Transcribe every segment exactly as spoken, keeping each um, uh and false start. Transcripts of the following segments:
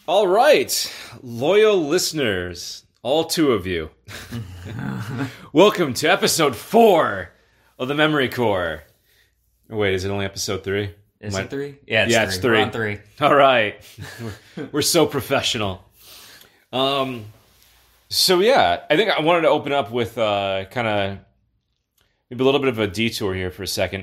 All right, loyal listeners, all two of you. Welcome to episode four of the Memory Core. Wait, is it only episode three? Is My, it three? Yeah, it's yeah, three. it's three. We're on three. All right. we're, we're so professional. Um, so yeah, I think I wanted to open up with uh, kind of maybe a little bit of a detour here for a second.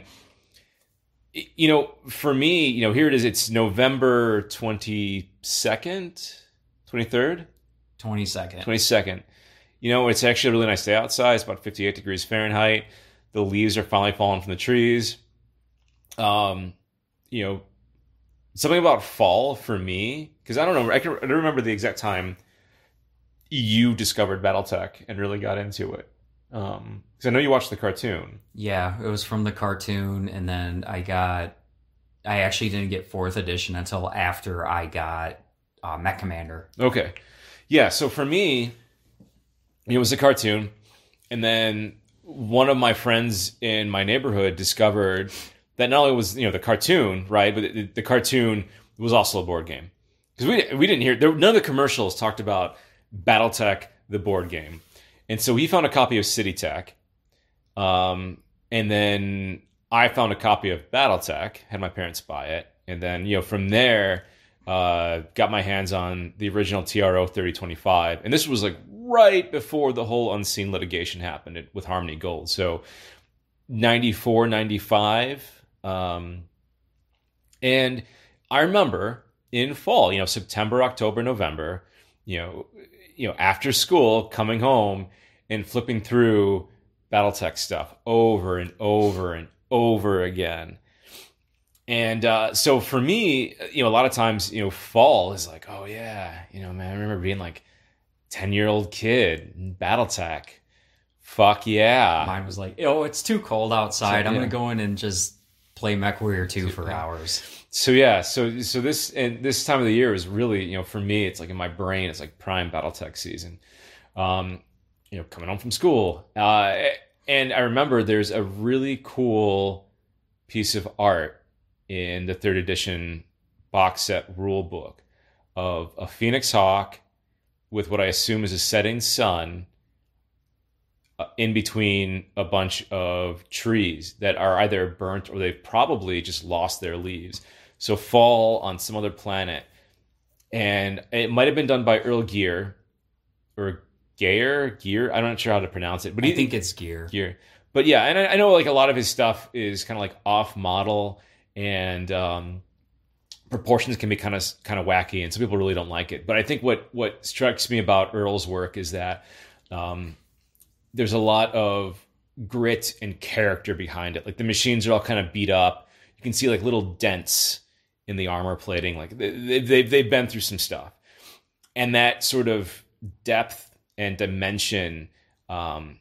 You know, for me, you know, here it is. It's November twenty-second, twenty-third? twenty-second. twenty-second. You know, it's actually a really nice day outside. It's about fifty-eight degrees Fahrenheit. The leaves are finally falling from the trees. Um, you know, something about fall for me, because I don't know, I, can, I don't remember the exact time you discovered Battletech and really got into it. Um, because I know you watched the cartoon. Yeah, it was from the cartoon, and then I got... I actually didn't get fourth edition until after I got uh, Mech Commander. Okay. Yeah, so for me, it was a cartoon, and then one of my friends in my neighborhood discovered that not only was, you know, the cartoon, right, but the, the cartoon was also a board game. Because we, we didn't hear... There, none of the commercials talked about Battletech, the board game. And so he found a copy of CityTech, um, and then I found a copy of Battletech, had my parents buy it, and then, you know, from there, uh, got my hands on the original T R O thirty twenty-five, and this was like right before the whole Unseen litigation happened with Harmony Gold, so ninety-four, ninety-five, um, and I remember in fall, you know, September, October, November, you know, you know, after school, coming home and flipping through Battletech stuff over and over and over again. And uh, so for me, you know, a lot of times, you know, fall is like, oh yeah, you know, man, I remember being like ten-year-old kid in Battletech. Fuck yeah. Mine was like, oh, it's too cold outside. So, I'm yeah. going to go in and just play MechWarrior two for hours. So yeah, so so this and this time of the year is really, you know, for me, it's like in my brain, it's like prime Battletech season. Um, you know, coming home from school, uh, and I remember there's a really cool piece of art in the third edition box set rule book of a Phoenix Hawk with what I assume is a setting sun uh, in between a bunch of trees that are either burnt or they've probably just lost their leaves. So fall on some other planet. And it might have been done by Earl Gear or Gear, Gear. I'm not sure how to pronounce it, but I he, think it's Gear. Gear. But yeah, and I, I know like a lot of his stuff is kind of like off model, and um, proportions can be kind of kind of wacky, and some people really don't like it. But I think what what strikes me about Earl's work is that um, there's a lot of grit and character behind it. Like the machines are all kind of beat up. You can see like little dents in the armor plating. Like they, they've they've been through some stuff, and that sort of depth and dimension um,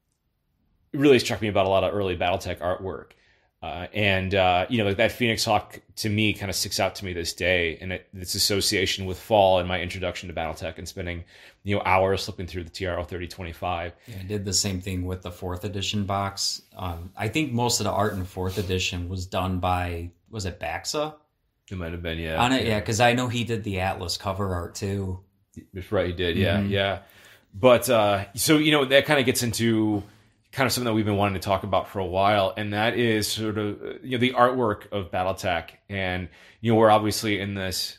really struck me about a lot of early Battletech artwork. Uh, and, uh, you know, like that Phoenix Hawk to me kind of sticks out to me this day, and it, its association with fall and my introduction to Battletech and spending, you know, hours flipping through the T R O thirty twenty-five. Yeah, I did the same thing with the fourth edition box. Um, I think most of the art in fourth edition was done by, was it Baxa? It might have been, yeah. On it, yeah, because I know he did the Atlas cover art too. That's right, he did, yeah, Mm-hmm. yeah. But, uh, so, you know, that kind of gets into kind of something that we've been wanting to talk about for a while, and that is sort of, you know, the artwork of Battletech. And, you know, we're obviously in this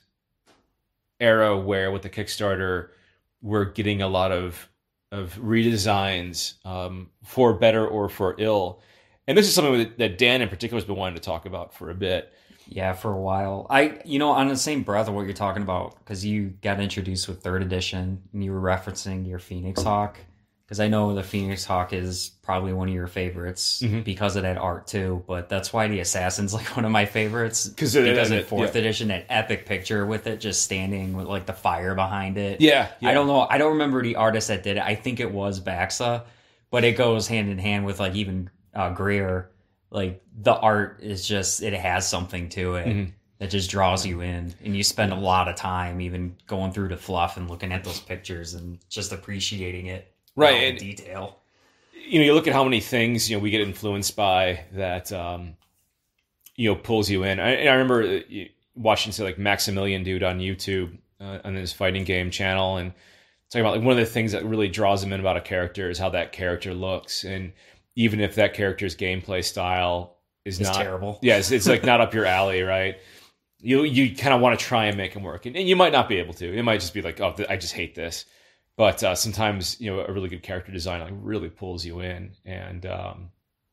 era where with the Kickstarter, we're getting a lot of of redesigns um, for better or for ill. And this is something that, that Dan in particular has been wanting to talk about for a bit. Yeah, for a while. I, you know, on the same breath of what you're talking about, because you got introduced with third edition, and you were referencing your Phoenix Hawk. Because I know the Phoenix Hawk is probably one of your favorites mm-hmm. because of that art too. But that's why the Assassin's like one of my favorites. Because because it, in fourth yeah. edition, that epic picture with it just standing with like the fire behind it. Yeah, yeah. I don't know. I don't remember the artist that did it. I think it was Baxa, but it goes hand in hand with like even uh, Greer. Like the art is just, it has something to it. Mm-hmm. That just draws you in, and you spend a lot of time even going through the fluff and looking at those pictures and just appreciating it. Right, and, detail. You know, you look at how many things, you know, we get influenced by that, um, you know, pulls you in. I, I remember watching, say, like Maximilian Dude on YouTube, uh, on his fighting game channel, and talking about like one of the things that really draws him in about a character is how that character looks, and even if that character's gameplay style is It's not terrible. yeah, it's, it's like not up your alley, right? You you kind of want to try and make him work, and, and you might not be able to. It might just be like, oh, th- I just hate this. But uh, sometimes, you know, a really good character design like really pulls you in. And um,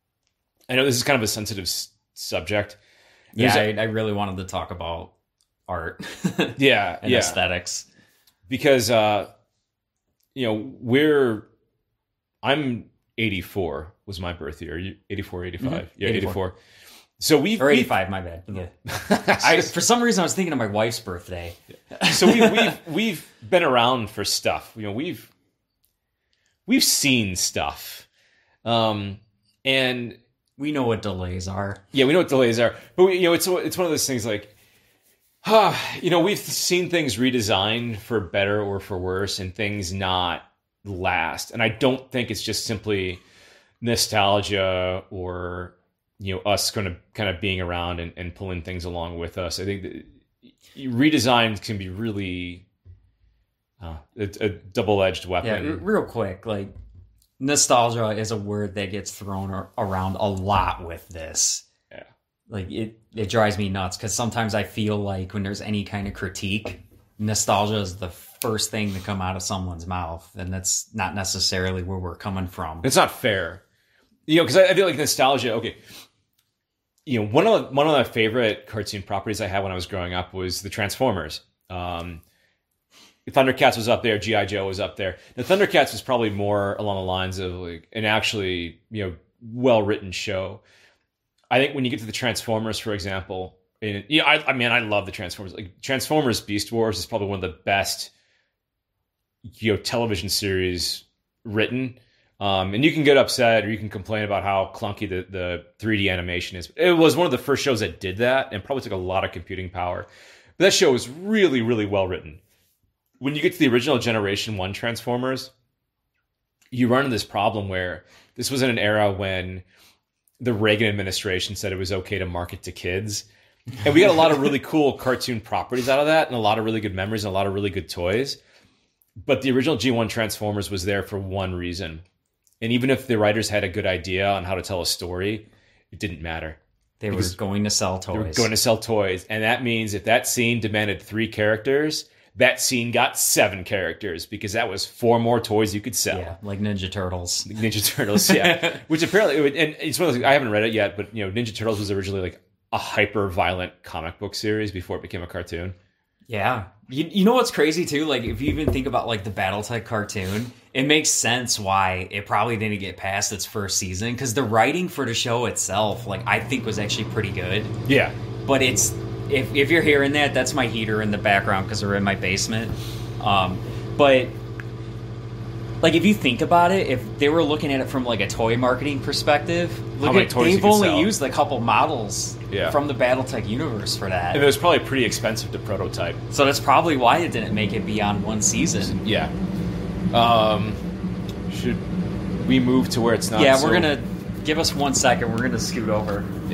I know this is kind of a sensitive s- subject. Yeah, There's I, I really wanted to talk about art. a- yeah, and yeah, aesthetics. because uh, you know we're I'm eighty-four was my birth year. You- eighty-four, eighty-five Mhm. Yeah, eighty-four. eighty-four So we've Or we've- eighty-five, my bad. I, for some reason, I was thinking of my wife's birthday. so we, we've we've been around for stuff. You know, we've we've seen stuff, um, and We know what delays are. yeah, we know what delays are. But we, you know, it's it's one of those things like, ah, you know, we've seen things redesigned for better or for worse, and things not last. And I don't think it's just simply nostalgia or you know us kind of kind of being around and, and pulling things along with us. I think that redesigns can be really uh, a, a double-edged Yeah, weapon. r- real quick, like nostalgia is a word that gets thrown ar- around a lot with this. Yeah. Like it, it drives me nuts because sometimes I feel like when there's any kind of critique, nostalgia is the first thing to come out of someone's mouth, and that's not necessarily where we're coming from. It's not fair, you know, because I, I feel like nostalgia. Okay, you know, one of one of my favorite cartoon properties I had when I was growing up was the Transformers. Um, Thundercats was up there, G I. Joe was up there. The Thundercats was probably more along the lines of like an actually you know well written show. I think when you get to the Transformers, for example, and yeah, I, I mean, I love the Transformers. Like Transformers Beast Wars is probably one of the best you know television series written. Um, and you can get upset or you can complain about how clunky the, the three D animation is. It was one of the first shows that did that and probably took a lot of computing power. But that show was really, really well written. When you get to the original Generation one Transformers, you run into this problem where this was in an era when the Reagan administration said it was okay to market to kids. And we got a lot of really cool cartoon properties out of that and a lot of really good memories and a lot of really good toys. But the original G one Transformers was there for one reason. And even if the writers had a good idea on how to tell a story, it didn't matter. They were Because going to sell toys. They were going to sell toys. And that means if that scene demanded three characters, that scene got seven characters because that was four more toys you could sell. Yeah, like Ninja Turtles. Ninja Turtles, yeah. Which apparently, it would, and it's one of those, I haven't read it yet, but you know, Ninja Turtles was originally like a hyper-violent comic book series before it became a cartoon. Yeah. You, you know what's crazy too? Like if you even think about like the Battletech cartoon, it makes sense why it probably didn't get past its first season because the writing for the show itself, like I think was actually pretty good. Yeah. But it's if if you're hearing that, that's my heater in the background because we're in my basement. Um, but like if you think about it, if they were looking at it from like a toy marketing perspective, look many at, toys you they've could only sell. used a couple models Yeah. from the Battletech universe for that. And it was probably pretty expensive to prototype. So that's probably why it didn't make it beyond one season. Yeah. Um, should we move to where it's not? Yeah, so- we're gonna give us one second. We're gonna scoot over. Yeah.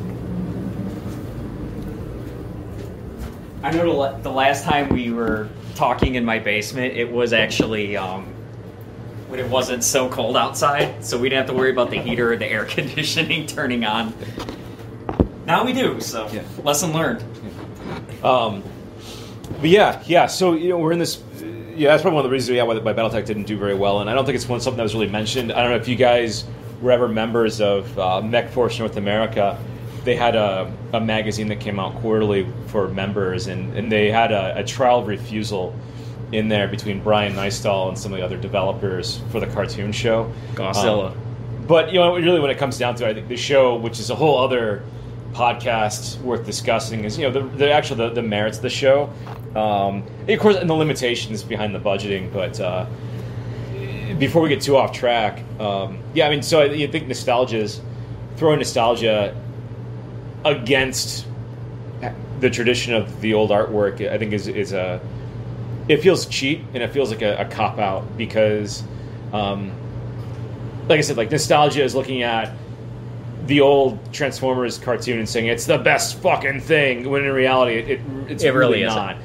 I know the, la- the last time we were talking in my basement, it was actually um, when it wasn't so cold outside, so we didn't have to worry about the heater or the air conditioning turning on. Now we do. So Yeah. lesson learned. Um, but yeah, yeah. So you know, we're in this. Yeah, that's probably one of the reasons yeah, why, why BattleTech didn't do very well, and I don't think it's one something that was really mentioned. I don't know if you guys were ever members of uh, MechForce North America. They had a, a magazine that came out quarterly for members, and, and they had a, a trial of refusal in there between Brian Neistal and some of the other developers for the cartoon show. Godzilla. Um, but you know, really, when it comes down to it, I think the show, which is a whole other podcast worth discussing, is you know the, the actual the, the merits of the show, um, and of course, and the limitations behind the budgeting. But uh, before we get too off track, um, yeah, I mean, so I, you think nostalgia is throwing nostalgia against the tradition of the old artwork. I think is is a it feels cheap and it feels like a, a cop out because, um, like I said, like nostalgia is looking at the old Transformers cartoon and saying it's the best fucking thing when in reality it, it it's It really really isn't. not.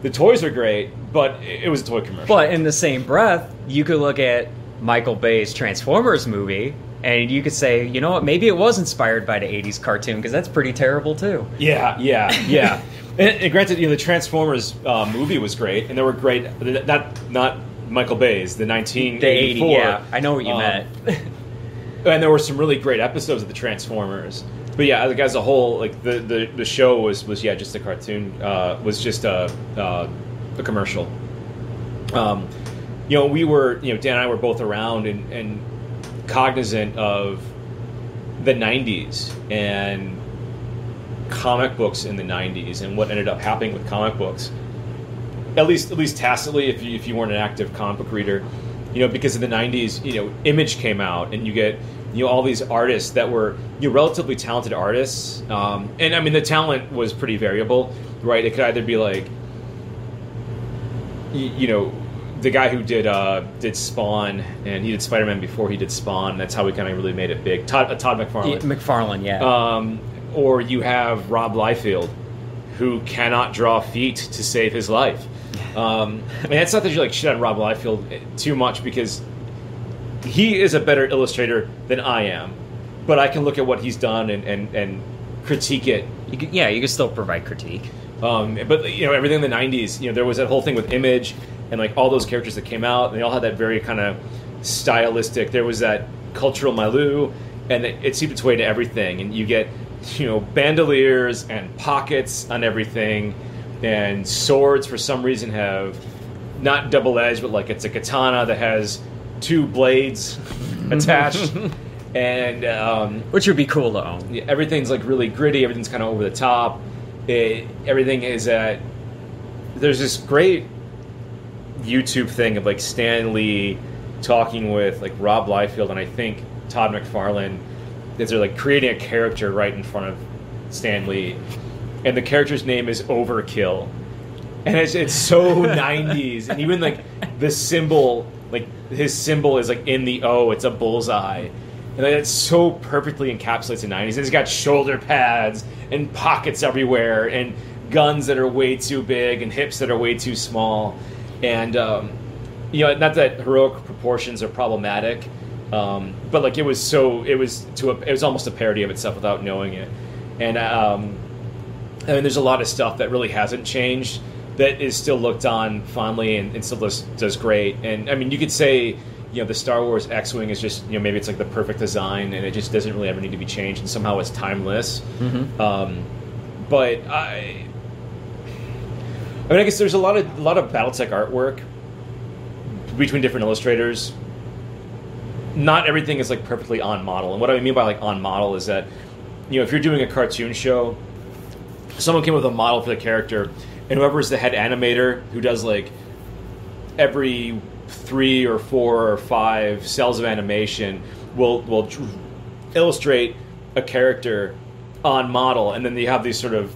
the toys are great, but it was a toy commercial. But in the same breath, you could look at Michael Bay's Transformers movie, and you could say, you know what, maybe it was inspired by the eighties cartoon, because that's pretty terrible, too. Yeah, yeah, yeah. and, and granted, you know, the Transformers uh, movie was great, and there were great, not not Michael Bay's, the nineteen eighty-four. The eighty, yeah, I know what you um, meant. And there were some really great episodes of the Transformers. But yeah, like as a whole, like the, the, the show was, was yeah just a cartoon, uh, was just a uh, a commercial. Um, you know, we were you know Dan and I were both around and, and cognizant of the nineties and comic books in the nineties and what ended up happening with comic books. At least at least tacitly, if you if you weren't an active comic book reader, you know, because in the nineties, you know, Image came out and you get you know all these artists that were you know, relatively talented artists, um, and I mean the talent was pretty variable, right? It could either be like, you, you know, the guy who did uh, did Spawn, and he did Spider-Man before he did Spawn. That's how he kind of really made it big. Todd, uh, Todd McFarlane. Yeah, McFarlane, yeah. Um, or you have Rob Liefeld, who cannot draw feet to save his life. Um, I mean, it's not that you like shit on Rob Liefeld too much, because he is a better illustrator than I am, but I can look at what he's done and, and, and critique it. You could, yeah, you can still provide critique. Um, but you know, everything in the nineties, you know, there was that whole thing with Image and like all those characters that came out, and they all had that very kind of stylistic. There was that cultural milieu, and it, it seeped its way to everything. And you get, you know, bandoliers and pockets on everything, and swords for some reason have not double edged, but like it's a katana that has two blades attached. And um, which would be cool to own. Yeah, everything's like really gritty. Everything's kind of over the top. It, everything is at. There's this great YouTube thing of like Stan Lee talking with like Rob Liefeld and I think Todd McFarlane. Is they're like creating a character right in front of Stan Lee, and the character's name is Overkill, and it's it's so nineties, and even like the symbol, like his symbol is like in the O. It's a bullseye. And like, it so perfectly encapsulates the nineties. And he's got shoulder pads and pockets everywhere and guns that are way too big and hips that are way too small. And, um, you know, not that heroic proportions are problematic, um, but like it was so, it was to a, it was almost a parody of itself without knowing it. And, um, I mean, there's a lot of stuff that really hasn't changed that is still looked on fondly and, and still does, does great. And, I mean, you could say, you know, the Star Wars X-Wing is just, you know, maybe it's like the perfect design and it just doesn't really ever need to be changed, and somehow it's timeless. Mm-hmm. Um, but I, I mean, I guess there's a lot of a lot of BattleTech artwork between different illustrators. Not everything is like perfectly on model, and what I mean by like on model is that, you know, if you're doing a cartoon show, someone came up with a model for the character, and whoever's the head animator who does like every three or four or five cells of animation will will tr- illustrate a character on model, and then you have these sort of,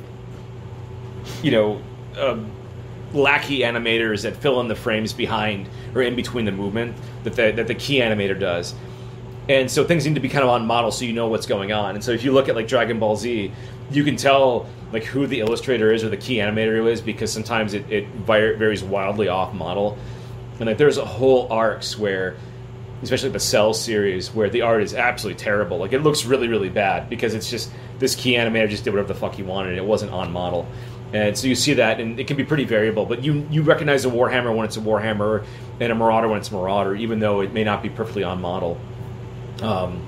you know, uh, lackey animators that fill in the frames behind or in between the movement that the, that the key animator does. And so things need to be kind of on model so you know what's going on. And so if you look at like Dragon Ball Z, you can tell like who the illustrator is or the key animator is, because sometimes it, it varies wildly off model. And like there's a whole arcs where, especially the Cell series, where the art is absolutely terrible. Like it looks really, really bad because it's just this key animator just did whatever the fuck he wanted. It wasn't on model, and so you see that, and it can be pretty variable. But you you recognize a Warhammer when it's a Warhammer, and a Marauder when it's a Marauder, even though it may not be perfectly on model. Um,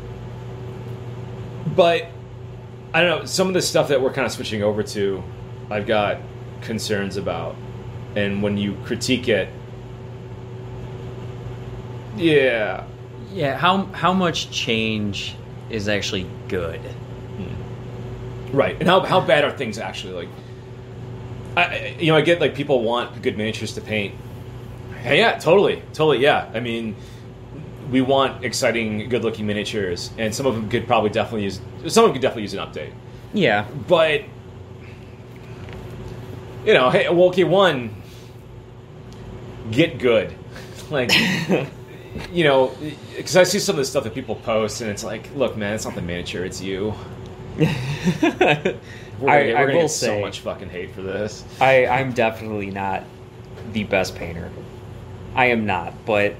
but I don't know, some of the stuff that we're kind of switching over to, I've got concerns about, and when you critique it. Yeah. Yeah, how how much change is actually good? Right. And how how bad are things actually? Like, I you know, I get like people want good miniatures to paint. Hey, yeah, totally. Totally, yeah. I mean, we want exciting, good-looking miniatures, and some of them could probably definitely use some of them could definitely use an update. Yeah. But you know, hey, well, okay, one, get good. Like you know, because I see some of the stuff that people post, and it's like, look, man, it's not the miniature, it's you. we're I- gonna, get, I we're gonna will get so say- much fucking hate for this. I, I'm definitely not the best painter. I am not, but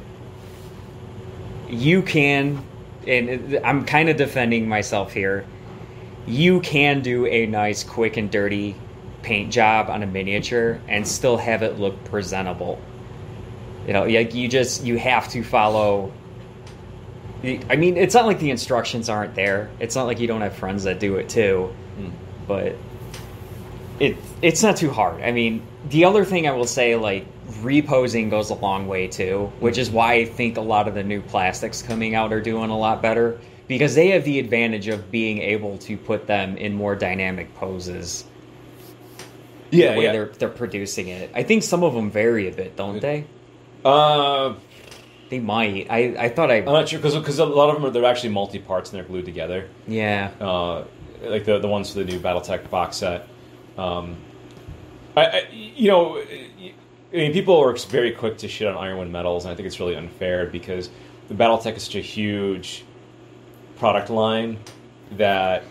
you can, and I'm kind of defending myself here. You can do a nice, quick and dirty paint job on a miniature and still have it look presentable. You know, like you just you have to follow. I mean, it's not like the instructions aren't there. It's not like you don't have friends that do it too, Mm. but it it's not too hard. I mean, the other thing I will say, like, reposing goes a long way too, which is why I think a lot of the new plastics coming out are doing a lot better, because they have the advantage of being able to put them in more dynamic poses. Yeah, the way yeah. they're they're producing it. I think some of them vary a bit, don't they? Uh, They might. I, I thought I I'm not sure because a lot of them are they're actually multi parts and they're glued together. yeah. Uh, like the the ones for the new BattleTech box set. Um, I, I you know, I mean, people are very quick to shit on Ironwind Metals, and I think it's really unfair because the BattleTech is such a huge product line that.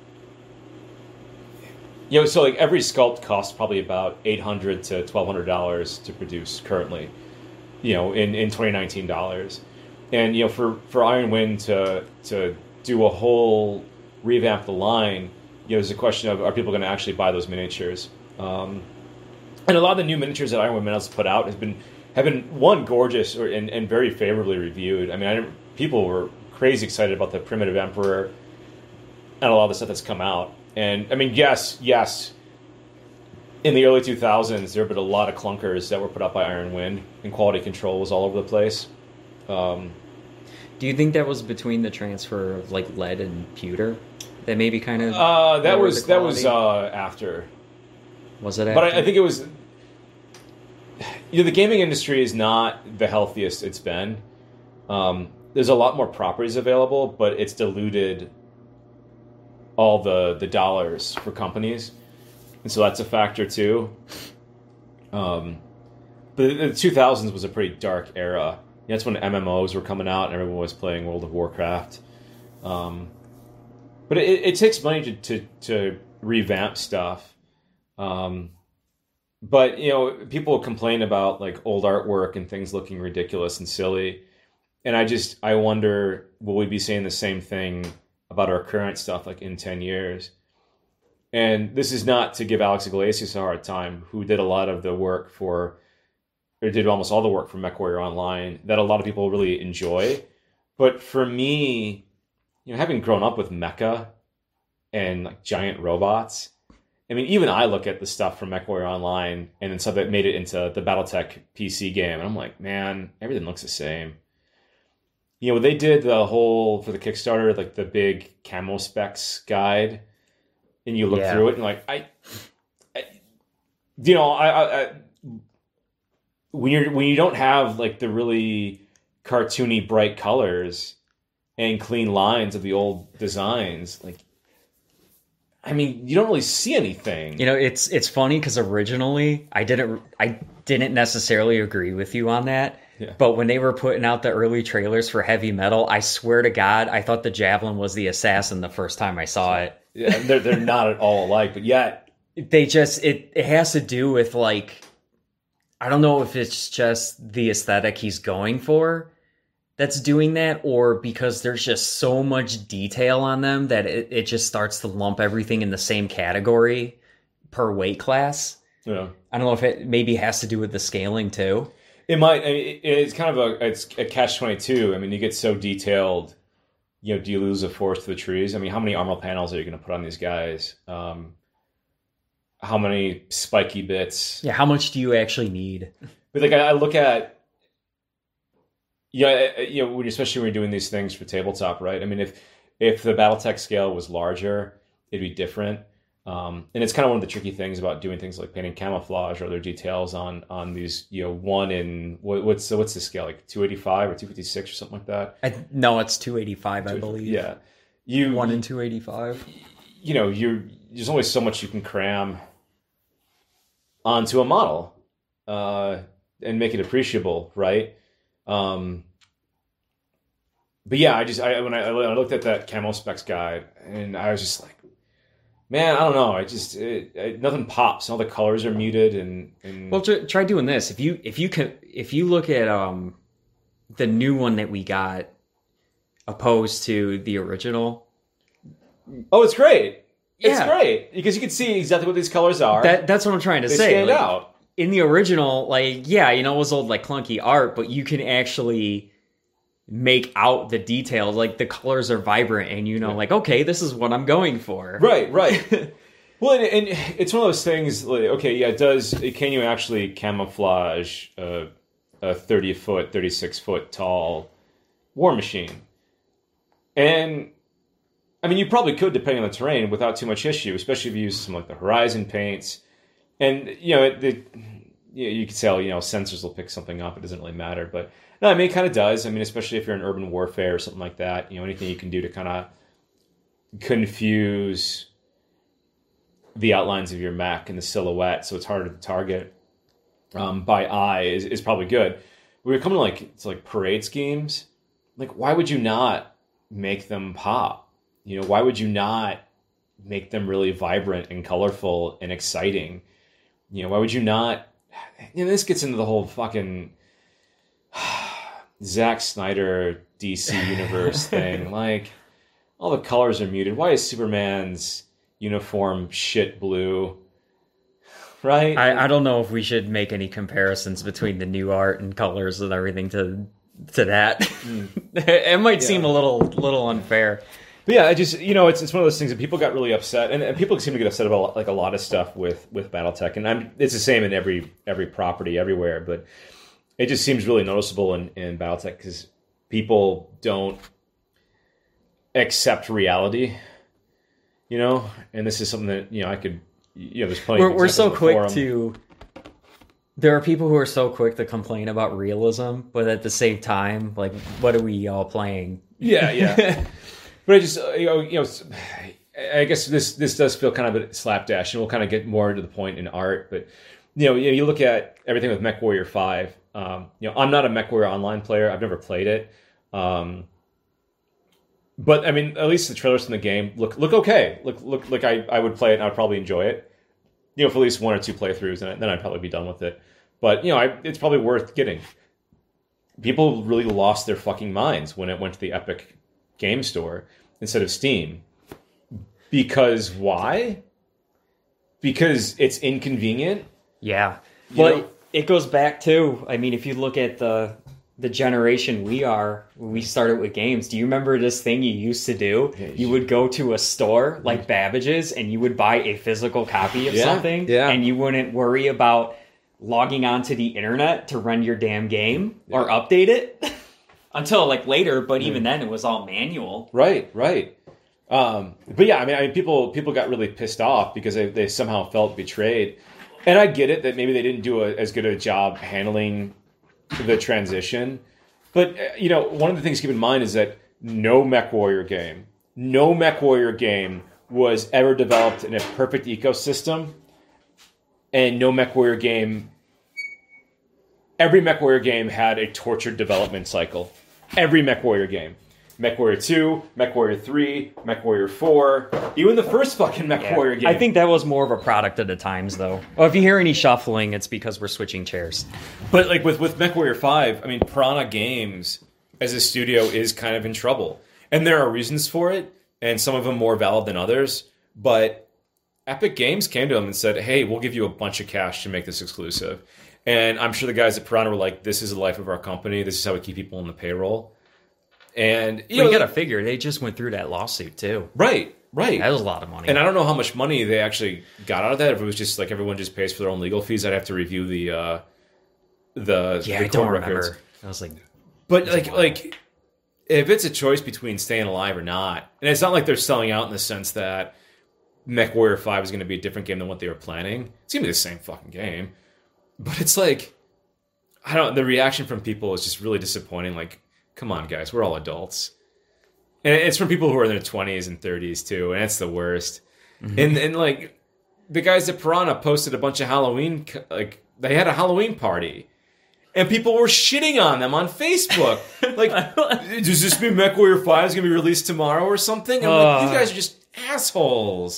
You know, so like every sculpt costs probably about eight hundred to twelve hundred dollars to produce currently. You know, in, in twenty nineteen dollars, and you know, for, for Iron Wind to to do a whole revamp the line, you know, there's a question of are people going to actually buy those miniatures? Um, and a lot of the new miniatures that Iron Wind Metals put out has been have been one gorgeous or and, and very favorably reviewed. I mean, I didn't, people were crazy excited about the Primitive Emperor and a lot of the stuff that's come out. And I mean, yes, yes. In the early two thousands, there have been a lot of clunkers that were put up by Iron Wind, and quality control was all over the place. Um, Do you think that was between the transfer of like lead and pewter? That maybe kind of uh, that lowered was the that was quality? uh, after, was it? but After? I, I think it was. You know, the gaming industry is not the healthiest it's been. Um, there's a lot more properties available, but it's diluted all the the dollars for companies. And so that's a factor too. Um, but the two thousands was a pretty dark era. That's when M M Os were coming out and everyone was playing World of Warcraft. Um, but it, it takes money to, to, to revamp stuff. Um, but, you know, people complain about like old artwork and things looking ridiculous and silly. And I just, I wonder, will we be saying the same thing about our current stuff like in ten years? And this is not to give Alex Iglesias a hard time, who did a lot of the work for, or did almost all the work for MechWarrior Online, that a lot of people really enjoy. But for me, you know, having grown up with mecha and like giant robots, I mean, even I look at the stuff from MechWarrior Online and then stuff that made it into the BattleTech P C game, and I'm like, man, everything looks the same. You know, they did the whole, for the Kickstarter, like the big camo specs guide, and you look Yeah. through it and like, I, I you know, I, I, I when you're when you don't have like the really cartoony bright colors and clean lines of the old designs, like, I mean, you don't really see anything. You know, it's it's funny because originally I didn't I didn't necessarily agree with you on that. Yeah. But when they were putting out the early trailers for Heavy Metal, I swear to God, I thought the Javelin was the assassin the first time I saw it. Yeah, they're they're not at all alike, but yet They just it it has to do with like, I don't know if it's just the aesthetic he's going for that's doing that, or because there's just so much detail on them that it, it just starts to lump everything in the same category per weight class. yeah. I don't know if it maybe has to do with the scaling too. It might. I mean, it, it's kind of a it's a catch twenty-two. I mean, you get so detailed. You know, do you lose the forest to the trees? I mean, how many armor panels are you going to put on these guys? Um, how many spiky bits? Yeah, how much do you actually need? But like, I, I look at, yeah, you know, when, especially when you're doing these things for tabletop, right? I mean, if if the BattleTech scale was larger, it'd be different. Um, and it's kind of one of the tricky things about doing things like painting camouflage or other details on on these, you know, one in what, what's so what's the scale, like two eighty-five or two fifty-six or something like that. I, no, it's two eighty-five, I believe. Yeah, you One in two eighty-five. you know, you're there's only so much you can cram onto a model uh, and make it appreciable, right? Um, but yeah, I just I when I, when I looked at that camo specs guide, and I was just like, man, I don't know. I just it, it, nothing pops. All the colors are muted, and, and... well, try, try doing this. If you if you can if you look at um the new one that we got opposed to the original. Oh, it's great. It's Yeah. great because you can see exactly what these colors are. That that's what I'm trying to they say. stand Like, out. in the original, like, yeah, you know, it was old, like, clunky art, but you can actually make out the details. Like, the colors are vibrant, and you know, Yeah. like, okay, this is what I'm going for. Right, right. Well, and, and it's one of those things. Like, okay, yeah, it does. Can you actually camouflage a, a thirty foot, thirty-six foot tall War Machine? And I mean, you probably could, depending on the terrain, without too much issue. Especially if you use some like the Horizon paints, and you know, it, it, you, know, you could say, oh, you know, sensors will pick something up. It doesn't really matter, but no, I mean, it kind of does. I mean, especially if you're in urban warfare or something like that. You know, anything you can do to kind of confuse the outlines of your mech and the silhouette, so it's harder to target um, by eye is, is probably good. We were coming to like it's like parade schemes. Like, why would you not make them pop? You know, why would you not make them really vibrant and colorful and exciting? You know, why would you not? You know, this gets into the whole fucking Zack Snyder D C universe thing. Like, all the colors are muted. Why is Superman's uniform shit blue? Right? I, I don't know if we should make any comparisons between the new art and colors and everything to to that. Mm. It might yeah. seem a little little unfair. But yeah, I just, you know, it's it's one of those things that people got really upset, and, and people seem to get upset about like a lot of stuff with with BattleTech, and I'm, it's the same in every every property everywhere, but it just seems really noticeable in, in BattleTech because people don't accept reality, you know, and this is something that, you know, I could, you know, there's plenty we're, of we're so quick forum. to there are people who are so quick to complain about realism, but at the same time, like, what are we all playing? Yeah, yeah. But I just, uh, you know, you know, I guess this this does feel kind of a slapdash, and we'll kind of get more into the point in art. But you know, you, you look at everything with MechWarrior five. Um, you know, I'm not a MechWarrior Online player. I've never played it. Um, but I mean, at least the trailers from the game look look okay. Look look like I, I would play it and I'd probably enjoy it. You know, for at least one or two playthroughs, and then I'd probably be done with it. But you know, I, it's probably worth getting. People really lost their fucking minds when it went to the Epic Game Store instead of Steam. Because why? Because it's inconvenient. Yeah. You Well, know? it goes back to, I mean, if you look at the the generation we are, when we started with games, do you remember this thing you used to do? Yeah, you would go to a store like Babbage's and you would buy a physical copy of Yeah, something, yeah. and you wouldn't worry about logging onto the internet to run your damn game or Yeah. update it until like later, but even then it was all manual. Right, right. Um, but yeah, I mean, I mean, people people got really pissed off because they, they somehow felt betrayed. And I get it that maybe they didn't do a, as good a job handling the transition. But, uh, you know, one of the things to keep in mind is that no MechWarrior game, no MechWarrior game was ever developed in a perfect ecosystem. And no MechWarrior game, every MechWarrior game had a tortured development cycle. Every MechWarrior game. MechWarrior two, MechWarrior three, MechWarrior four, even the first fucking MechWarrior game. I think that was more of a product of the times, though. Well, if you hear any shuffling, it's because we're switching chairs. But like with, with MechWarrior five, I mean, Piranha Games as a studio is kind of in trouble. And there are reasons for it, and some of them more valid than others. But Epic Games came to them and said, hey, we'll give you a bunch of cash to make this exclusive. And I'm sure the guys at Piranha were like, this is the life of our company. This is how we keep people on the payroll. And you Well, know, you gotta figure, they just went through that lawsuit, too. right, right. That was a lot of money. And I don't know how much money they actually got out of that. If it was just like everyone just pays for their own legal fees, I'd have to review the uh, the yeah, the I don't court remember. records. I was like, But like like if it's a choice between staying alive or not, and it's not like they're selling out in the sense that MechWarrior five is going to be a different game than what they were planning. It's going to be the same fucking game. But it's like, I don't. The reaction from people is just really disappointing. Like, come on, guys, we're all adults. And it's from people who are in their twenties and thirties, too, and it's the worst. Mm-hmm. And, and, like, the guys at Piranha posted a bunch of Halloween, like, they had a Halloween party. And people were shitting on them on Facebook. Like, does this mean MechWarrior five is going to be released tomorrow or something? And I'm like, Uh. you guys are just assholes.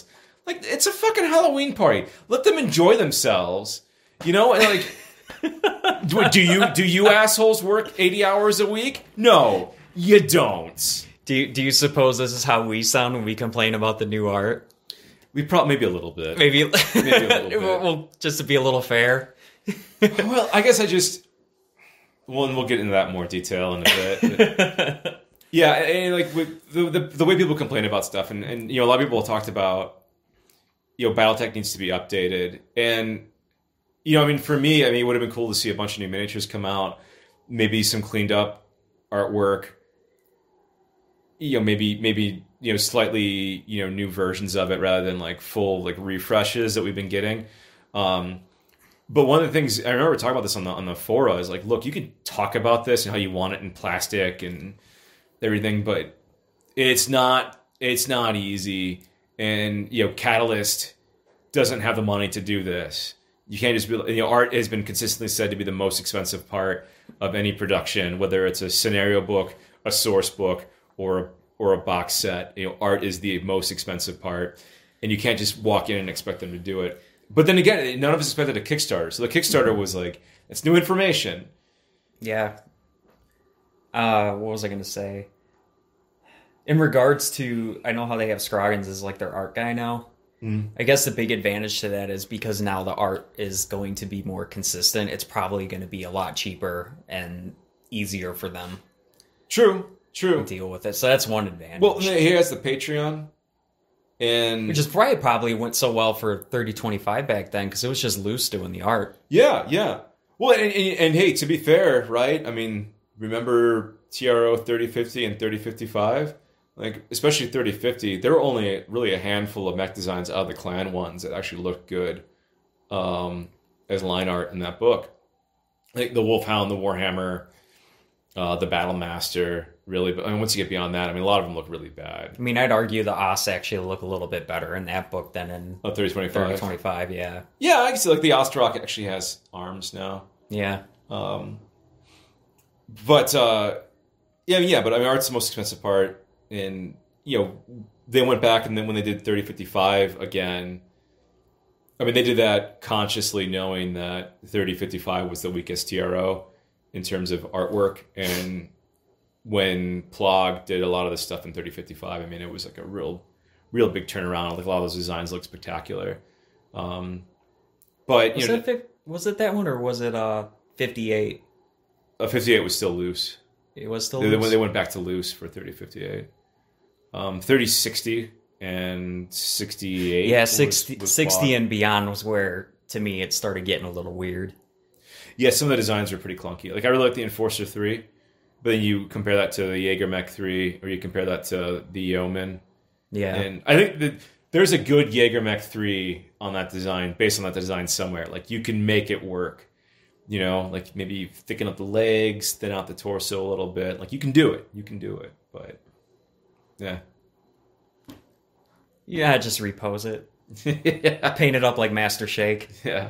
Like, it's a fucking Halloween party. Let them enjoy themselves. You know, and like, do, do you do you assholes work eighty hours a week? No, you don't. Do you, do you suppose this is how we sound when we complain about the new art? We probably maybe a little bit. Maybe, maybe a little bit. Well, just to be a little fair. Well, I guess I just. Well, and we'll get into that in more detail in a bit. Yeah, and like with the, the the way people complain about stuff, and, and you know, a lot of people talked about, you know, BattleTech needs to be updated, and you know, I mean, for me, I mean, it would have been cool to see a bunch of new miniatures come out, maybe some cleaned up artwork, you know, maybe maybe you know, slightly you know, new versions of it rather than like full like refreshes that we've been getting. Um, But one of the things I remember talking about this on the on the fora is like, look, you can talk about this and how you want it in plastic and everything, but it's not it's not easy. And you know, Catalyst doesn't have the money to do this. You can't just be, you know, art has been consistently said to be the most expensive part of any production, whether it's a scenario book, a source book, or a, or a box set. You know, art is the most expensive part, and you can't just walk in and expect them to do it. But then again, none of us expected a Kickstarter. So the Kickstarter was like, it's new information. Yeah. Uh, what was I going to say? In regards to, I know how they have Scroggins as like their art guy now. Mm. I guess the big advantage to that is because now the art is going to be more consistent. It's probably going to be a lot cheaper and easier for them. True, true. To deal with it. So that's one advantage. Well, he has the Patreon. And which is why it probably went so well for thirty twenty-five back then, because it was just Loose doing the art. Yeah, yeah. Well, and, and, and hey, to be fair, right? I mean, remember T R O thirty fifty and thirty fifty-five? Like, especially thirty fifty, there were only really a handful of mech designs out of the clan ones that actually looked good um, as line art in that book. Like the Wolfhound, the Warhammer, uh, the Battle Master. Really, but I mean, once you get beyond that, I mean, a lot of them look really bad. I mean, I'd argue the O S actually look a little bit better in that book than in oh, thirty twenty-five. thirty twenty-five, yeah. Yeah, I can see, like, the Ostrock actually has arms now. Yeah. Um, but, uh, yeah, yeah, but I mean, art's the most expensive part. And, you know, they went back, and then when they did thirty fifty-five again, I mean, they did that consciously knowing that thirty fifty-five was the weakest T R O in terms of artwork, and when Plog did a lot of the stuff in thirty fifty-five, I mean, it was like a real, real big turnaround. Like a lot of those designs look spectacular. Um, but was you know, it was it that one or was it uh fifty-eight? Uh, fifty-eight was still Loose. It was still they, Loose. They went back to Loose for thirty fifty-eight. Um, thirty sixty and sixty-eight. Yeah, sixty, was, was sixty Plog. and beyond was where to me it started getting a little weird. Yeah, some of the designs were pretty clunky. Like I really like the Enforcer three. But then you compare that to the Jaeger Mech three, or you compare that to the Yeoman. Yeah. And I think that there's a good Jaeger Mech three on that design, based on that design somewhere. Like, you can make it work. You know, like maybe thicken up the legs, thin out the torso a little bit. Like, you can do it. You can do it. But, yeah. Yeah, just repose it. yeah. Paint it up like Master Shake. Yeah.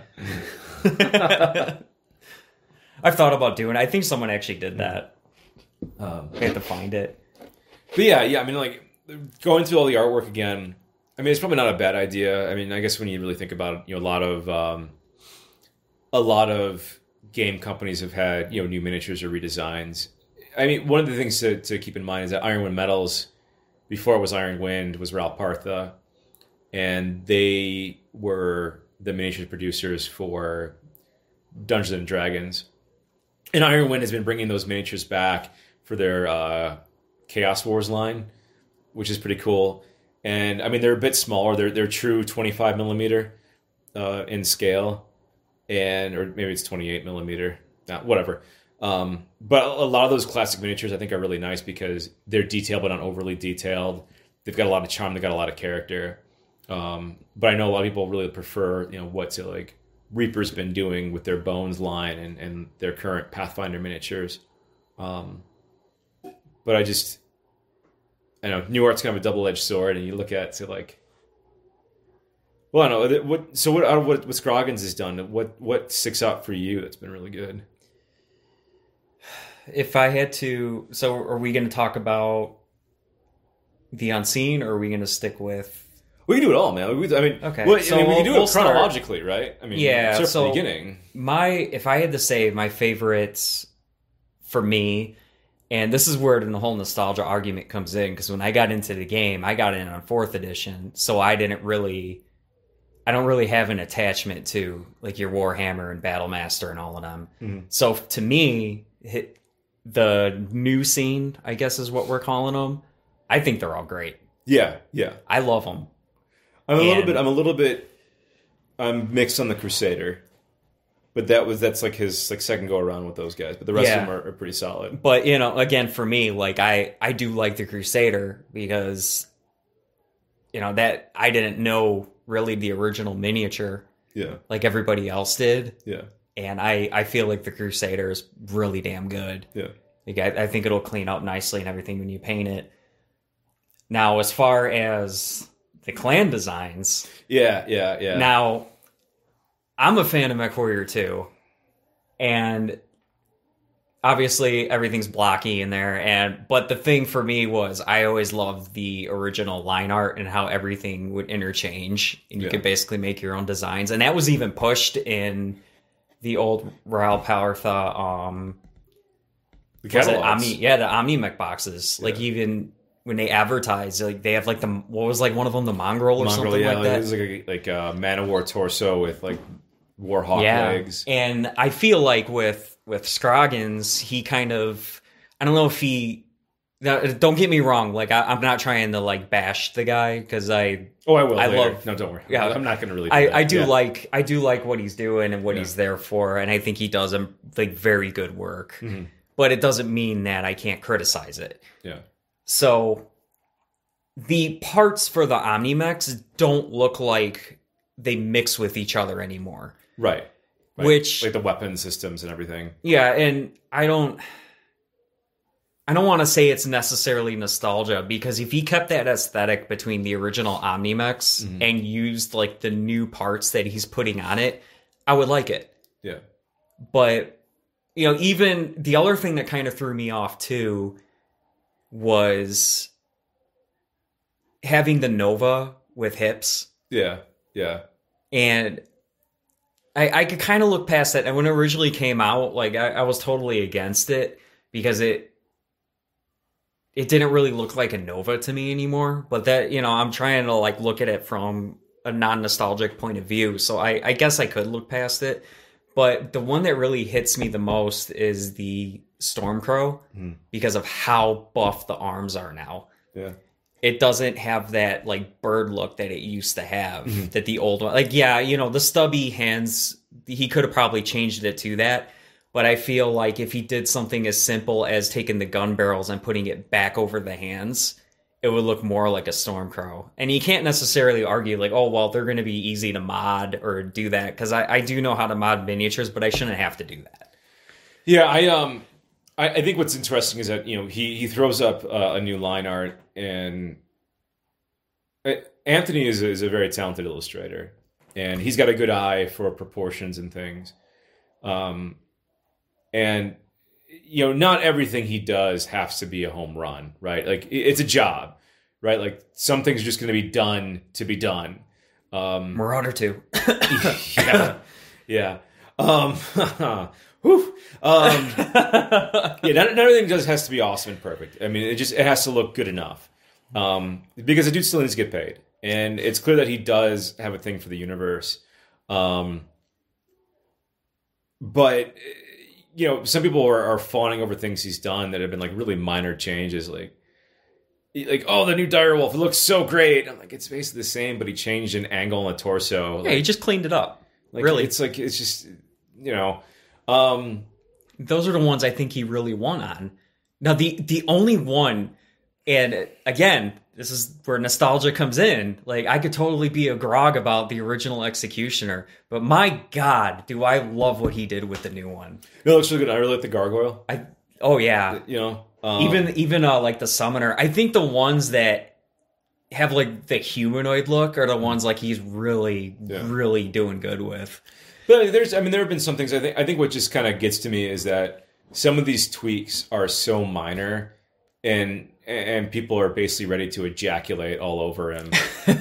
I've thought about doing it. I think someone actually did that. Um, I have to find it. But yeah, yeah, I mean, like, going through all the artwork again, I mean, it's probably not a bad idea. I mean, I guess when you really think about it, you know, a lot of, um, a lot of game companies have had, you know, new miniatures or redesigns. I mean, one of the things to, to keep in mind is that Ironwind Metals, before it was Iron Wind, was Ral Partha, and they were the miniatures producers for Dungeons and Dragons. And Iron Wind has been bringing those miniatures back for their uh, Chaos Wars line, which is pretty cool. And I mean, they're a bit smaller. They're they're true twenty-five millimeter uh, in scale, and or maybe it's twenty-eight millimeter, uh, whatever. Um, but a lot of those classic miniatures I think are really nice because they're detailed but not overly detailed. They've got a lot of charm. They've got a lot of character. Um, but I know a lot of people really prefer, you know, what to like Reaper's been doing with their Bones line and, and their current Pathfinder miniatures. Um, but I just, I know, New Art's kind of a double-edged sword, and you look at to like, well, I don't know, what, so what, out of what, what Scroggins has done, what, what sticks out for you that's been really good? If I had to, so are we going to talk about the Unseen, or are we going to stick with We can do it all, man. We, I mean, Okay, well, so I mean, we can do we'll it start- chronologically, right? I mean, Yeah, start so- from the beginning. My, if I had to say my favorites for me, and this is where the whole nostalgia argument comes in, because when I got into the game, I got in on fourth edition, so I didn't really, I don't really have an attachment to like your Warhammer and Battlemaster and all of them. Mm-hmm. So to me, hit, the new scene, I guess is what we're calling them, I think they're all great. Yeah, yeah. I love them. I'm a little And- bit. I'm a little bit. I'm mixed on the Crusader, but that was that's like his like second go around with those guys. But the rest Yeah. of them are, are pretty solid. But you know, again, for me, like I, I do like the Crusader because, you know, that I didn't know really the original miniature Yeah, like everybody else did, yeah, and I, I feel like the Crusader is really damn good. yeah. Like I, I think it'll clean up nicely and everything when you paint it. Now, as far as the clan designs, Yeah, yeah, yeah. now I'm a fan of MechWarrior two, and obviously everything's blocky in there. And but the thing for me was I always loved the original line art and how everything would interchange, and you Yeah. could basically make your own designs. And that was even pushed in the old Royal Powertha, um, the was it catalogs. Omni, yeah, the Omni Mech boxes. Like Yeah. even when they advertise, like they have like the what was like one of them the Mongrel or Mongrel, something yeah, like that. It was like a, like a Man of War torso with like Warhawk legs. And I feel like with with Scroggins, he kind of I don't know if he now, don't get me wrong, like I, I'm not trying to like bash the guy because I Oh, I will. I later. love- No, don't worry. yeah. I'm not going to really. Do I, that. I do Yeah. like I do like what he's doing and what Yeah. he's there for, and I think he does um, like very good work. Mhm. But it doesn't mean that I can't criticize it. Yeah. So the parts for the Omnimechs don't look like they mix with each other anymore. Right. Right. Which like the weapon systems and everything. yeah, and I don't I don't want to say it's necessarily nostalgia, because if he kept that aesthetic between the original Omnimechs Mhm. and used like the new parts that he's putting on it, I would like it. Yeah. But you know, even the other thing that kind of threw me off too was having the Nova with hips. Yeah. Yeah. And I, I could kind of look past that. And when it originally came out, like I, I was totally against it because it it didn't really look like a Nova to me anymore. But that, you know, I'm trying to like look at it from a non-nostalgic point of view. So I, I guess I could look past it. But the one that really hits me the most is the Stormcrow Mhm. because of how buff the arms are now. Yeah. It doesn't have that like bird look that it used to have, Mhm. that the old one, like, yeah, you know, the stubby hands, he could have probably changed it to that. But I feel like if he did something as simple as taking the gun barrels and putting it back over the hands, it would look more like a Stormcrow. And you can't necessarily argue like, oh, well, they're going to be easy to mod or do that. Cause I, I do know how to mod miniatures, but I shouldn't have to do that. Yeah, I um, I, I think what's interesting is that you know he he throws up uh, a new line art, and uh, Anthony is a, is a very talented illustrator, and he's got a good eye for proportions and things, um, and you know not everything he does has to be a home run, right? Like it, it's a job, right? Like some things are just going to be done to be done. Um, Marauder two. yeah, yeah. Um, whew. um, yeah, not, not everything just has to be awesome and perfect. I mean, it just it has to look good enough. Um, because the dude still needs to get paid, and it's clear that he does have a thing for the universe. Um, but you know, some people are, are fawning over things he's done that have been like really minor changes, like. Like, oh, the new Direwolf, it looks so great. I'm like, it's basically the same, but he changed an angle on the torso. Yeah, he just cleaned it up. Like, really. it's like it's just you know, um, Those are the ones I think he really won on. Now, the the only one, and again, this is where nostalgia comes in. Like, I could totally be a grog about the original Executioner, but my God, do I love what he did with the new one. no, it looks really good. I really like the gargoyle. I oh yeah, You know, um, even even uh, like the Summoner. I think the ones that have like the humanoid look are the ones like he's really Yeah. really doing good with. but there's, I mean, there have been some things. I think I think what just kind of gets to me is that some of these tweaks are so minor, and and, and people are basically ready to ejaculate all over him.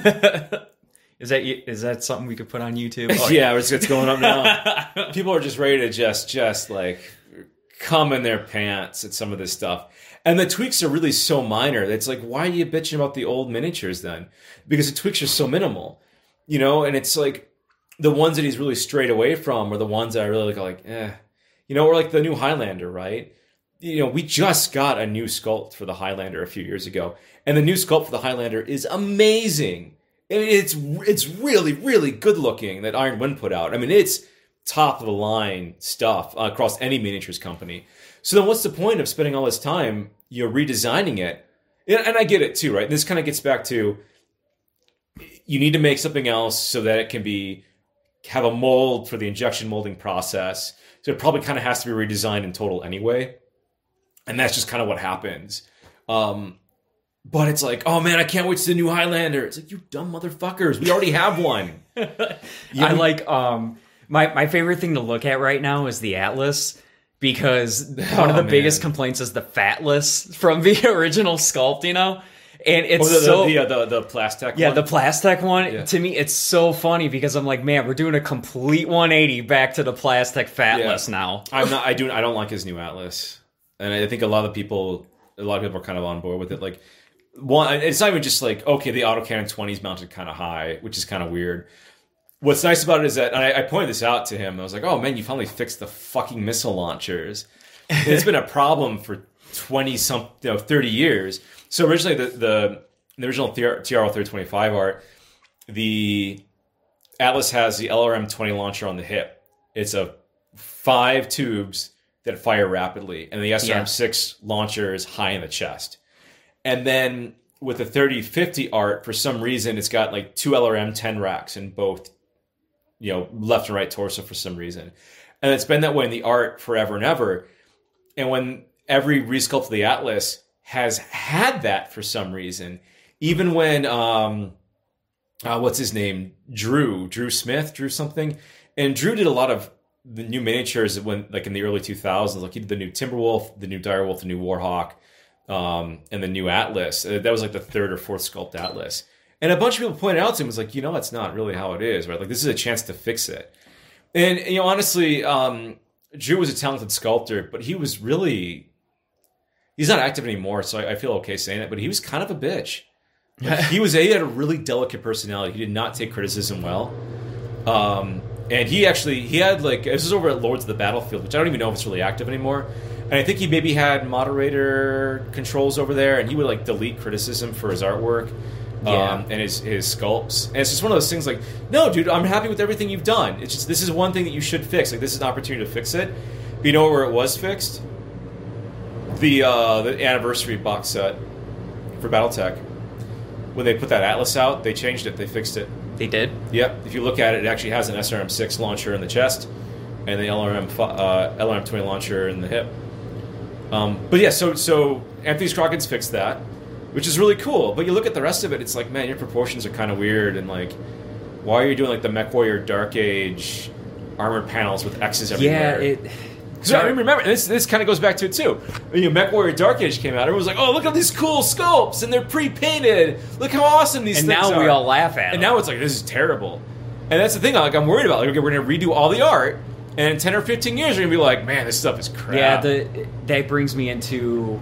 Is that is that something we could put on YouTube? Oh, yeah, it's, it's going up now. People are just ready to just just like come in their pants at some of this stuff. And the tweaks are really so minor. It's like, why are you bitching about the old miniatures then? Because the tweaks are so minimal, you know. And it's like the ones that he's really strayed away from are the ones that I really go like, eh, you know, or like the new Highlander, right? You know, we just got a new sculpt for the Highlander a few years ago, and the new sculpt for the Highlander is amazing. I mean, it's it's really, really good looking that Iron Wind put out. I mean, it's top of the line stuff uh, across any miniatures company. So then what's the point of spending all this time, you know, redesigning it? And, and I get it too, right? This kind of gets back to you need to make something else so that it can be have a mold for the injection molding process. So it probably kind of has to be redesigned in total anyway. And that's just kind of what happens. Um But it's like, oh man, I can't wait to see the new Highlander. It's like, you dumb motherfuckers. We already have one. You know, I like, um, my, my favorite thing to look at right now is the Atlas, because one of the Oh, biggest man. complaints is the fatless from the original sculpt, you know? And it's Oh, the, so... the, the, the, the Plastec Yeah, one? the Plastec one, Yeah. to me, it's so funny because I'm like, man, we're doing a complete one eighty back to the Plastec fatless Yeah. now. I'm not, I, do, I don't like his new Atlas. And I think a lot of people, a lot of people are kind of on board with it. Like, one, it's not even just like, okay, the autocannon twenty is mounted kind of high, which is kind of weird. What's nice about it is that, and I, I pointed this out to him, I was like, oh man, you finally fixed the fucking missile launchers. And it's been a problem for twenty some, you know, thirty years. So originally the, the, the original T R L thirty twenty-five art, the Atlas has the L R M twenty launcher on the hip. It's a five tubes that fire rapidly, and the S R M six yeah. launcher is high in the chest. And then with the thirty fifty art, for some reason, it's got like two L R M ten racks in both, you know, left and right torso for some reason. And it's been that way in the art forever and ever. And when every resculpt of the Atlas has had that for some reason, even when, um, uh, what's his name? Drew, Drew Smith, Drew something. And Drew did a lot of the new miniatures when, like in the early two thousands, like he did the new Timberwolf, the new Direwolf, the new Warhawk. Um, and the new Atlas. Uh, that was like the third or fourth sculpt Atlas. And a bunch of people pointed out to him, was like, you know, that's not really how it is, right? Like, this is a chance to fix it. And, you know, honestly, um, Drew was a talented sculptor, but he was really, he's not active anymore, so I, I feel okay saying it, but he was kind of a bitch. Like, he was, he had a really delicate personality. He did not take criticism well. Um, and he actually, he had like, this is over at Lords of the Battlefield, which I don't even know if it's really active anymore. And I think he maybe had moderator controls over there, and he would like delete criticism for his artwork yeah. um, and his, his sculpts. And it's just one of those things like, no, dude, I'm happy with everything you've done. It's just, this is one thing that you should fix. Like, this is an opportunity to fix it. But you know where it was fixed? The, uh, the anniversary box set for Battletech. When they put that Atlas out, they changed it. They fixed it. They did? Yep. If you look at it, it actually has an S R M six launcher in the chest and the L R M uh, L R M twenty launcher in the hip. Um, but yeah, so so Anthony Scroggins fixed that, which is really cool. But you look at the rest of it, it's like, man, your proportions are kind of weird, and like, why are you doing like the MechWarrior Dark Age armored panels with X's everywhere? Yeah, it. So I remember this. This kind of goes back to it too. When you know, MechWarrior Dark Age came out, everyone was like, "Oh, look at these cool sculpts, and they're pre-painted. Look how awesome these and things are." And now we all laugh at it. And now it's like, this is terrible. And that's the thing. Like, I'm worried about. Like, okay, we're going to redo all the art. And in ten or fifteen years, we're going to be like, man, this stuff is crap. Yeah, the, that brings me into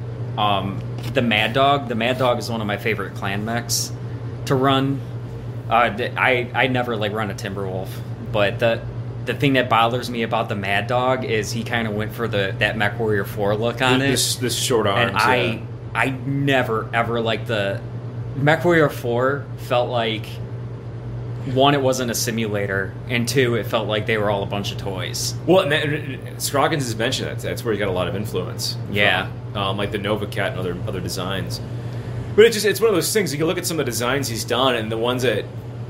um, the Mad Dog. The Mad Dog is one of my favorite clan mechs to run. Uh, I, I never like run a Timberwolf, but the the thing that bothers me about the Mad Dog is he kind of went for the that MechWarrior four look on this, it. This short arms, and I, yeah. I never, ever liked the... MechWarrior four felt like... One, it wasn't a simulator, and two, it felt like they were all a bunch of toys. Well, and that, Scroggins has mentioned that. That's where he got a lot of influence. Yeah. From, um, like the Nova Cat and other other designs. But it just it's one of those things, you can look at some of the designs he's done, and the ones that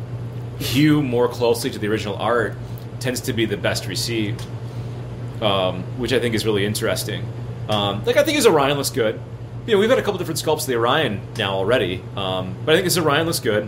hew more closely to the original art tends to be the best received, um, which I think is really interesting. Um, like, I think his Orion looks good. You know, we've had a couple different sculpts of the Orion now already, um, but I think his Orion looks good.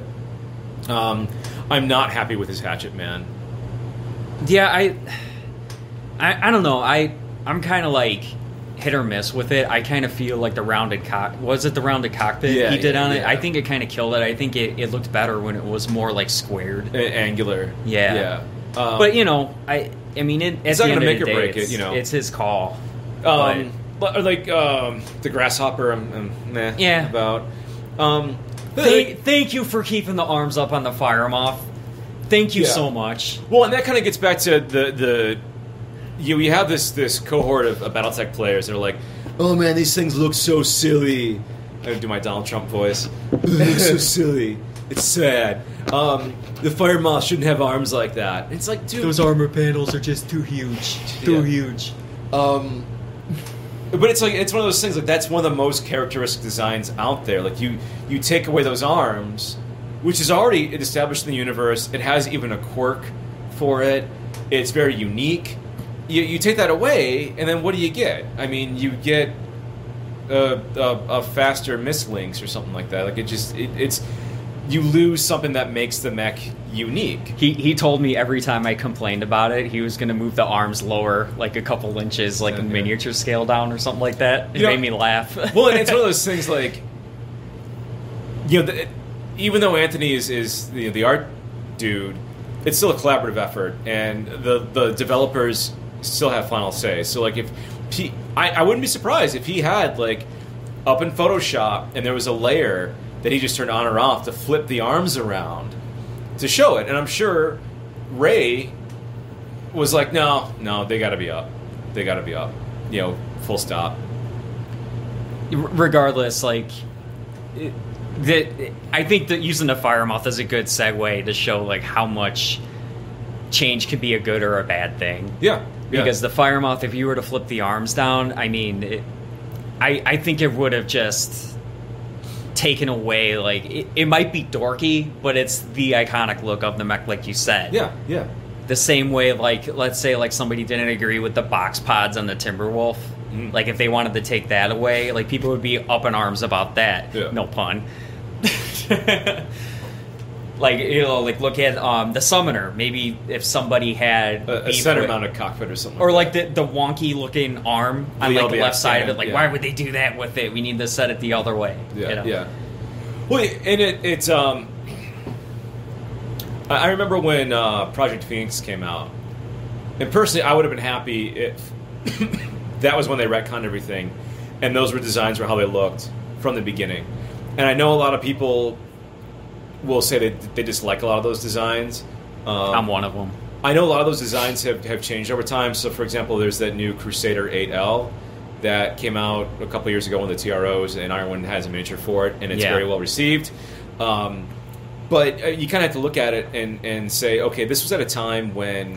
Um, I'm not happy with his Hatchet Man. Yeah, I, I, I don't know. I, I'm kind of like, hit or miss with it. I kind of feel like the rounded cock was it the rounded cockpit Yeah, he did yeah, on it. yeah. I think it kind of killed it. I think it, it looked better when it was more like squared. A- angular. Yeah. Yeah. Um, But you know, I I mean, it, It's at not the gonna end make of or the day, break it, it's- you know. It's his call. um, but, or like um, the grasshopper, I'm, I'm meh Yeah. about. Um, But thank, thank you for keeping the arms up on the fire moth. Thank you Yeah. so much. Well, and that kind of gets back to the the you you have this this cohort of, of BattleTech players that are like, oh man, these things look so silly. I do my Donald Trump voice. They look so silly. It's sad. Um, the fire moth shouldn't have arms like that. It's like, dude, armor panels are just too huge. Too Yeah. huge. Um, but it's like it's one of those things. Like that's one of the most characteristic designs out there. Like you you take away those arms, which is already established in the universe. It has even a quirk for it. It's very unique. You, you take that away, and then what do you get? I mean, you get a, a, a faster mislinks or something like that. Like it just it, it's you lose something that makes the mech unique. He he told me every time I complained about it, he was going to move the arms lower, like a couple inches, like Okay. a miniature scale down or something like that. It You know- made me laugh. Well, and it's one of those things like, you know, the, even though Anthony is is the, the art dude, it's still a collaborative effort, and the the developers still have final say. So, like, if he, I, I wouldn't be surprised if he had like up in Photoshop and there was a layer that he just turned on or off to flip the arms around to show it, and I'm sure Ray was like, no, no, they got to be up, they got to be up, you know, full stop. Regardless, like it, that, I think that using the fire moth is a good segue to show like how much change can be a good or a bad thing. Yeah. Yeah. Because the fire moth, if you were to flip the arms down, I mean, it, I I think it would have just taken away like it, it might be dorky, but it's the iconic look of the mech, like you said. Yeah, yeah. The same way, like let's say like somebody didn't agree with the box pods on the Timberwolf. Mm. Like if they wanted to take that away, like people would be up in arms about that. Yeah. No pun. Like, you know, like look at um, the Summoner. Maybe if somebody had A, a beef center with- mounted cockpit or something. or like like the the wonky looking arm on The like the L B X left side of stand, it. Like, yeah. why would they do that with it? We need to set it the other way. that. Yeah, you know? yeah. Well, and it, it's um. I I remember when uh, Project Phoenix came out, and personally, I would have been happy if that was when they retconned everything, and those were designs were how they looked from the beginning. And I know a lot of people will say that they dislike a lot of those designs. Um, I'm one of them. I know a lot of those designs have, have changed over time. So, for example, there's that new Crusader eight L that came out a couple years ago on the T R Os, and Ironwind has a miniature for it, and it's Yeah. very well received. Um, but uh, you kind of have to look at it and, and say, okay, this was at a time when...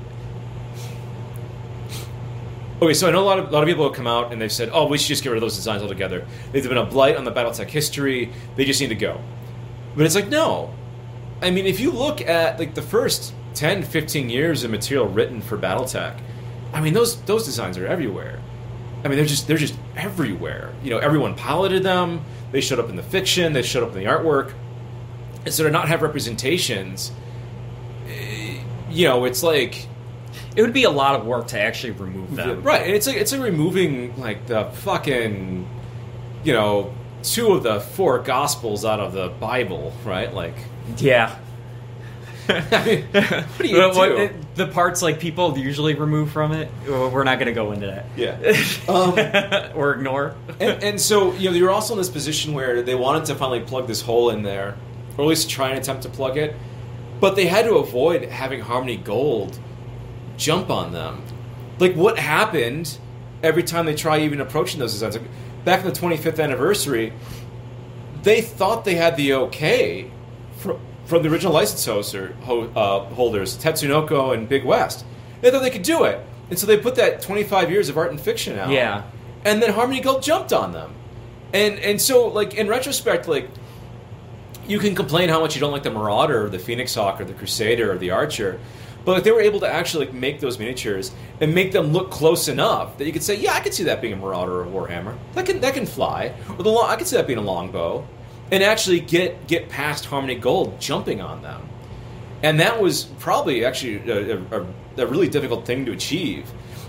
Okay, so I know a lot of a lot of people have come out and they've said, oh, we should just get rid of those designs altogether. They've been a blight on the BattleTech history. They just need to go. But it's like, no. I mean, if you look at like the first ten, fifteen years of material written for BattleTech, I mean, those those designs are everywhere. I mean, they're just they're just everywhere. You know, everyone piloted them. They showed up in the fiction. They showed up in the artwork. And so to not have representations, eh, you know, it's like It would be a lot of work to actually remove them. right. And it's like it's like removing like the fucking, you know, two of the four gospels out of the Bible, right? Like, Yeah. I mean, what do you What- do? what- it- the parts like people usually remove from it. Well, we're not going to go into that. Yeah. Um, or ignore. and, and so, you know, you're also in this position where they wanted to finally plug this hole in there, or at least try and attempt to plug it, but they had to avoid having Harmony Gold jump on them. Like, what happened every time they try even approaching those designs? Like, back in the twenty-fifth anniversary, they thought they had the okay from, from the original license hoster, ho, uh, holders, Tatsunoko and Big West. They thought they could do it. And so they put that twenty-five years of art and fiction out. Yeah. And then Harmony Gold jumped on them. And and so, like, in retrospect, like, you can complain how much you don't like the Marauder or the Phoenix Hawk or the Crusader or the Archer, but if they were able to actually like, make those miniatures and make them look close enough that you could say, yeah, I could see that being a Marauder or a Warhammer. That can that can fly. Or the long, I could see that being a longbow. And actually get get past Harmony Gold jumping on them. And that was probably actually a, a, a really difficult thing to achieve.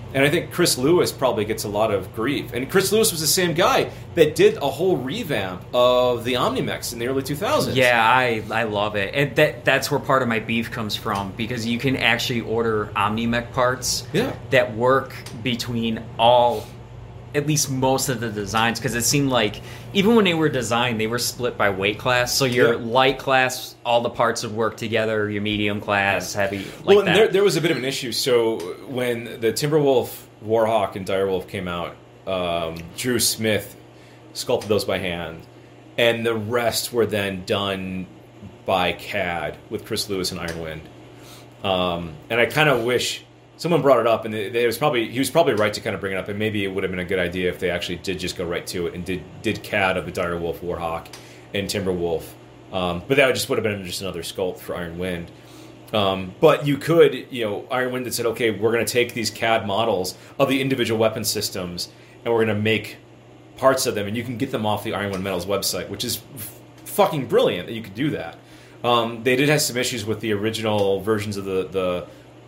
And I think Chris Lewis probably gets a lot of grief. And Chris Lewis was the same guy that did a whole revamp of the Omnimex in the early two thousands. Yeah, I, I love it. And that that's where part of my beef comes from, because you can actually order Omnimech parts Yeah. that work between all, at least most of the designs, because it seemed like even when they were designed, they were split by weight class. So your Yeah. light class, all the parts would work together. Your medium class, heavy, like well, and that. there, there was a bit of an issue. So when the Timberwolf, Warhawk, and Direwolf came out, um, Drew Smith sculpted those by hand, and the rest were then done by C A D with Chris Lewis and Iron Wind. Um, and I kind of wish someone brought it up, and it, it was probably he was probably right to kind of bring it up, and maybe it would have been a good idea if they actually did just go right to it and did did C A D of the Direwolf, Warhawk, and Timberwolf. Um, but that just would have been just another sculpt for Iron Wind. Um, but you could, you know, Iron Wind had said, okay, we're going to take these C A D models of the individual weapon systems, and we're going to make parts of them, and you can get them off the Iron Wind Metals website, which is f- fucking brilliant that you could do that. Um, they did have some issues with the original versions of the, the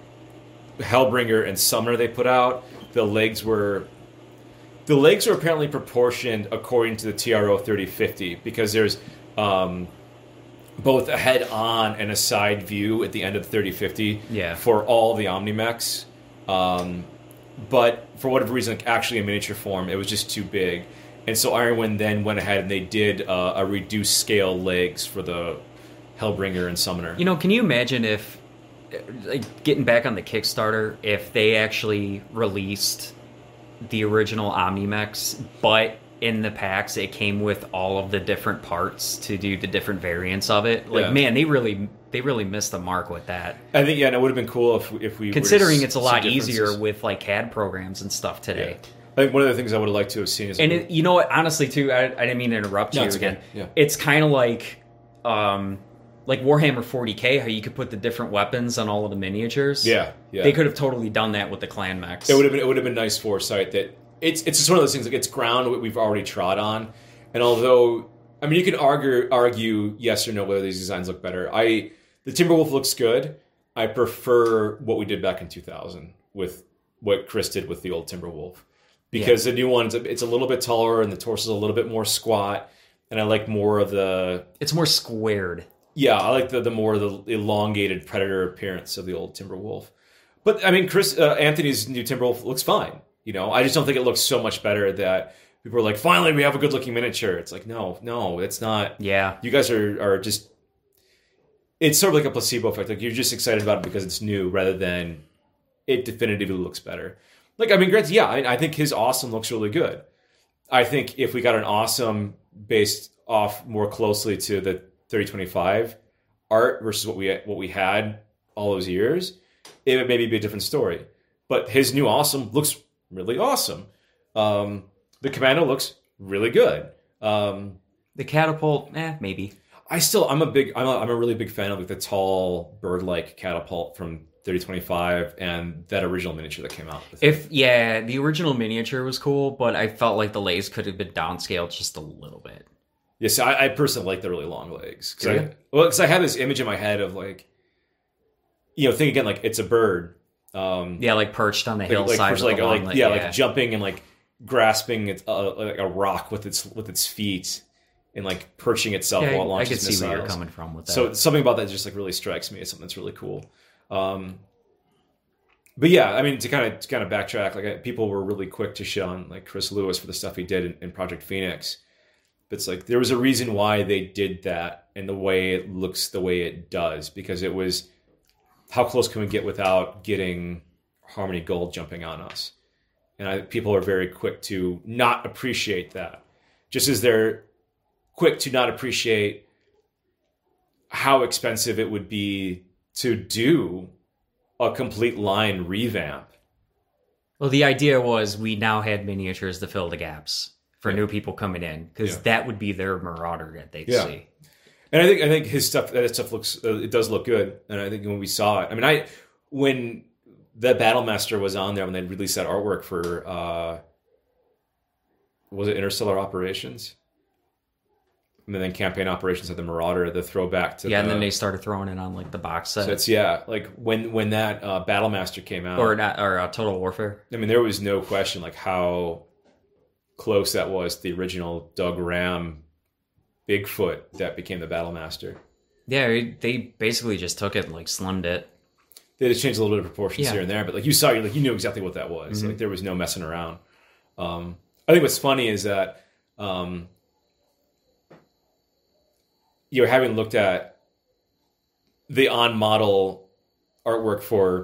Hellbringer and Summoner they put out. The legs were the legs were apparently proportioned according to the T R O thirty fifty, because there's um, both a head-on and a side view at the end of thirty fifty Yeah. for all the Omnimex. Um, but for whatever reason, like, actually in miniature form, it was just too big. And so Iron Wind then went ahead and they did uh, a reduced scale legs for the Hellbringer and Summoner. You know, can you imagine if, like, getting back on the Kickstarter, if they actually released the original Omnimex, but in the packs it came with all of the different parts to do the different variants of it? Like, Yeah. man, they really they really missed the mark with that. I think, yeah, and it would have been cool if, if we... Considering were to it's a see lot differences. easier with, like, C A D programs and stuff today. Yeah. I think one of the things I would have liked to have seen is... And it, you know what? Honestly, too, I, I didn't mean to interrupt No, you it's again. okay. Yeah. It's kind of like, um, like Warhammer forty K, how you could put the different weapons on all of the miniatures. Yeah, yeah. They could have totally done that with the Clan Mechs. It would have been it would have been nice foresight that it's it's just one of those things, like, it's ground we've already trod on, and although I mean you can argue argue yes or no whether these designs look better. I the Timberwolf looks good. I prefer what we did back in two thousand with what Chris did with the old Timberwolf, because Yeah. the new one's it's a little bit taller and the torso's a little bit more squat, and I like more of the It's more squared. yeah I like the the more the elongated predator appearance of the old Timberwolf. But I mean Chris uh, Anthony's new Timberwolf looks fine. You know, I just don't think it looks so much better that people are like, finally, we have a good-looking miniature. It's like, no, no, it's not. Yeah. You guys are, are just... It's sort of like a placebo effect. Like, you're just excited about it because it's new rather than it definitively looks better. Like, I mean, granted, yeah, I, I think his awesome looks really good. I think if we got an awesome based off more closely to the thirty twenty-five art versus what we what we had all those years, it would maybe be a different story. But his new awesome looks really awesome. Um, the Commando looks really good. Um, The catapult, eh, maybe. I still, I'm a big, I'm a, I'm a really big fan of like the tall bird-like catapult from thirty twenty-five and that original miniature that came out. With If it. yeah, the original miniature was cool, but I felt like the legs could have been downscaled just a little bit. Yes, I, I personally like the really long legs. Cause Do I, you? well, because I have this image in my head of like, you know, think again like it's a bird. Um, Yeah, like perched on the like, hillside, like, with like, the long like leg, yeah, like jumping and like grasping its uh, like a rock with its with its feet and like perching itself Yeah, while it I launches could see missiles. where you're coming from with that. So something about that just like really strikes me as something that's really cool. Um, but yeah, I mean to kind of to kind of backtrack, like I, people were really quick to shit on like Chris Lewis for the stuff he did in, in Project Phoenix. But it's like there was a reason why they did that and the way it looks the way it does, because it was how close can we get without getting Harmony Gold jumping on us? And I, people are very quick to not appreciate that, just as they're quick to not appreciate how expensive it would be to do a complete line revamp. Well, the idea was we now had miniatures to fill the gaps for Yeah. new people coming in, because Yeah. that would be their Marauder that they'd Yeah. see. And I think I think his stuff that stuff looks uh, it does look good. And I think when we saw it, I mean, I when the Battlemaster was on there when they released that artwork for uh, was it Interstellar Operations? and then campaign operations had the Marauder, the throwback to yeah, the, and then they started throwing it on like the box set. so it's yeah, like when when that uh, Battlemaster came out, or not, or uh, Total Warfare. I mean, there was no question like how close that was to the original Doug Ram Bigfoot that became the Battlemaster. Yeah, it- they basically just took it and like slimmed it. They just changed a little bit of proportions Yeah. here and there, but like you saw, you like you knew exactly what that was. Like there was no messing around. Um, I think what's funny is that um, you know, having looked at the on-model artwork for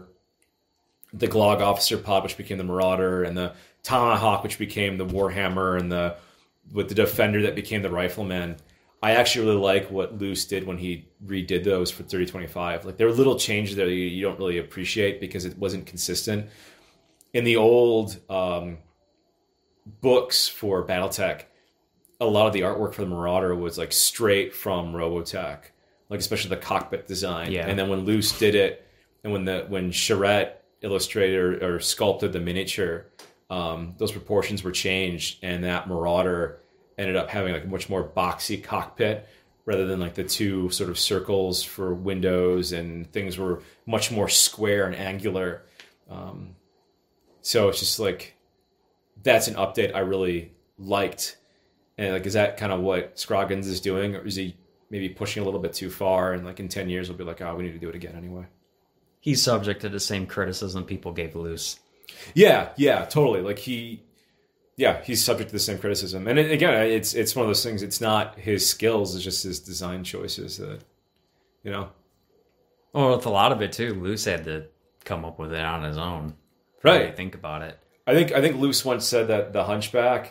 the Glog Officer Pod, which became the Marauder, and the Tomahawk, which became the Warhammer, and the with the Defender that became the Rifleman. I actually really like what Luce did when he redid those for thirty twenty-five. Like there were little changes there that you, you don't really appreciate because it wasn't consistent. In the old um, books for BattleTech, a lot of the artwork for the Marauder was like straight from Robotech, like especially the cockpit design. Yeah. And then when Luce did it, and when the when Charette illustrated or, or sculpted the miniature, um, those proportions were changed, and that Marauder ended up having like a much more boxy cockpit rather than like the two sort of circles for windows, and things were much more square and angular. Um, so it's just like, that's an update I really liked. And like, is that kind of what Scroggins is doing, or is he maybe pushing a little bit too far? And like in ten years, we'll be like, oh, we need to do it again anyway. He's subject to the same criticism people gave Luce. Yeah, yeah, totally. Like he, yeah, he's subject to the same criticism. And it, again, it's it's one of those things. It's not his skills; it's just his design choices that, you know. Well, with a lot of it too, Luce had to come up with it on his own. Right. Think about it. I think I think Luce once said that the Hunchback,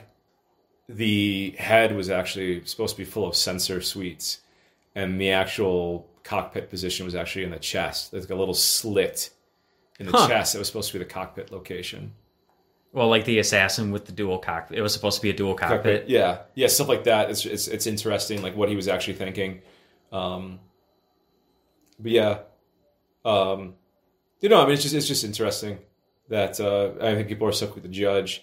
the head was actually supposed to be full of sensor suites, and the actual cockpit position was actually in the chest. There's like a little slit in the Huh. chest that was supposed to be the cockpit location. Well, like the Assassin with the dual cockpit. It was supposed to be a dual cockpit. Yeah, yeah, stuff like that. It's it's it's interesting, like what he was actually thinking. Um, but yeah, um, you know, I mean, it's just it's just interesting that uh, I think people are stuck with the Judge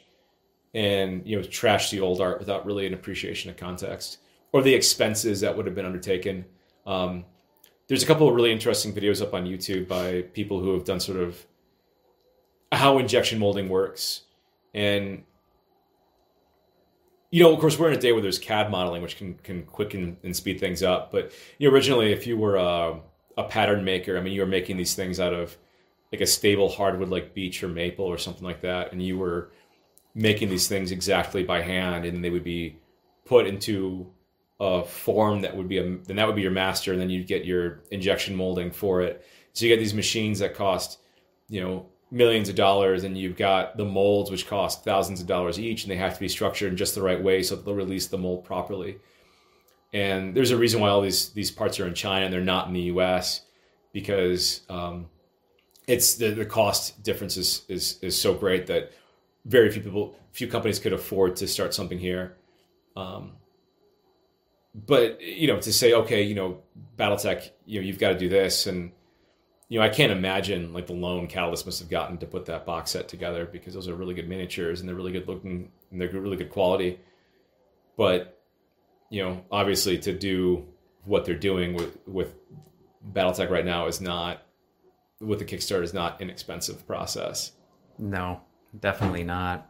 and you know trash the old art without really an appreciation of context or the expenses that would have been undertaken. Um, there's a couple of really interesting videos up on YouTube by people who have done sort of how injection molding works. And, you know, of course, we're in a day where there's C A D modeling, which can, can quicken and speed things up. But you know, originally, if you were a, a pattern maker, I mean, you were making these things out of like a stable hardwood like beech or maple or something like that. And you were making these things exactly by hand, and they would be put into a form that would be a, then that would be your master, and then you'd get your injection molding for it. So you get these machines that cost, you know, millions of dollars, and you've got the molds which cost thousands of dollars each, and they have to be structured in just the right way so that they'll release the mold properly. And there's a reason why all these these parts are in China and they're not in the U S, because um, it's the, the cost difference is, is is so great that very few people, few companies could afford to start something here. Um, but you know, to say, okay, you know, BattleTech, you know, you've got to do this, and you know, I can't imagine like the loan Catalyst must have gotten to put that box set together, because those are really good miniatures and they're really good looking and they're really good quality. But, you know, obviously to do what they're doing with, with BattleTech right now is not, with the Kickstarter, is not an inexpensive process. No, definitely not.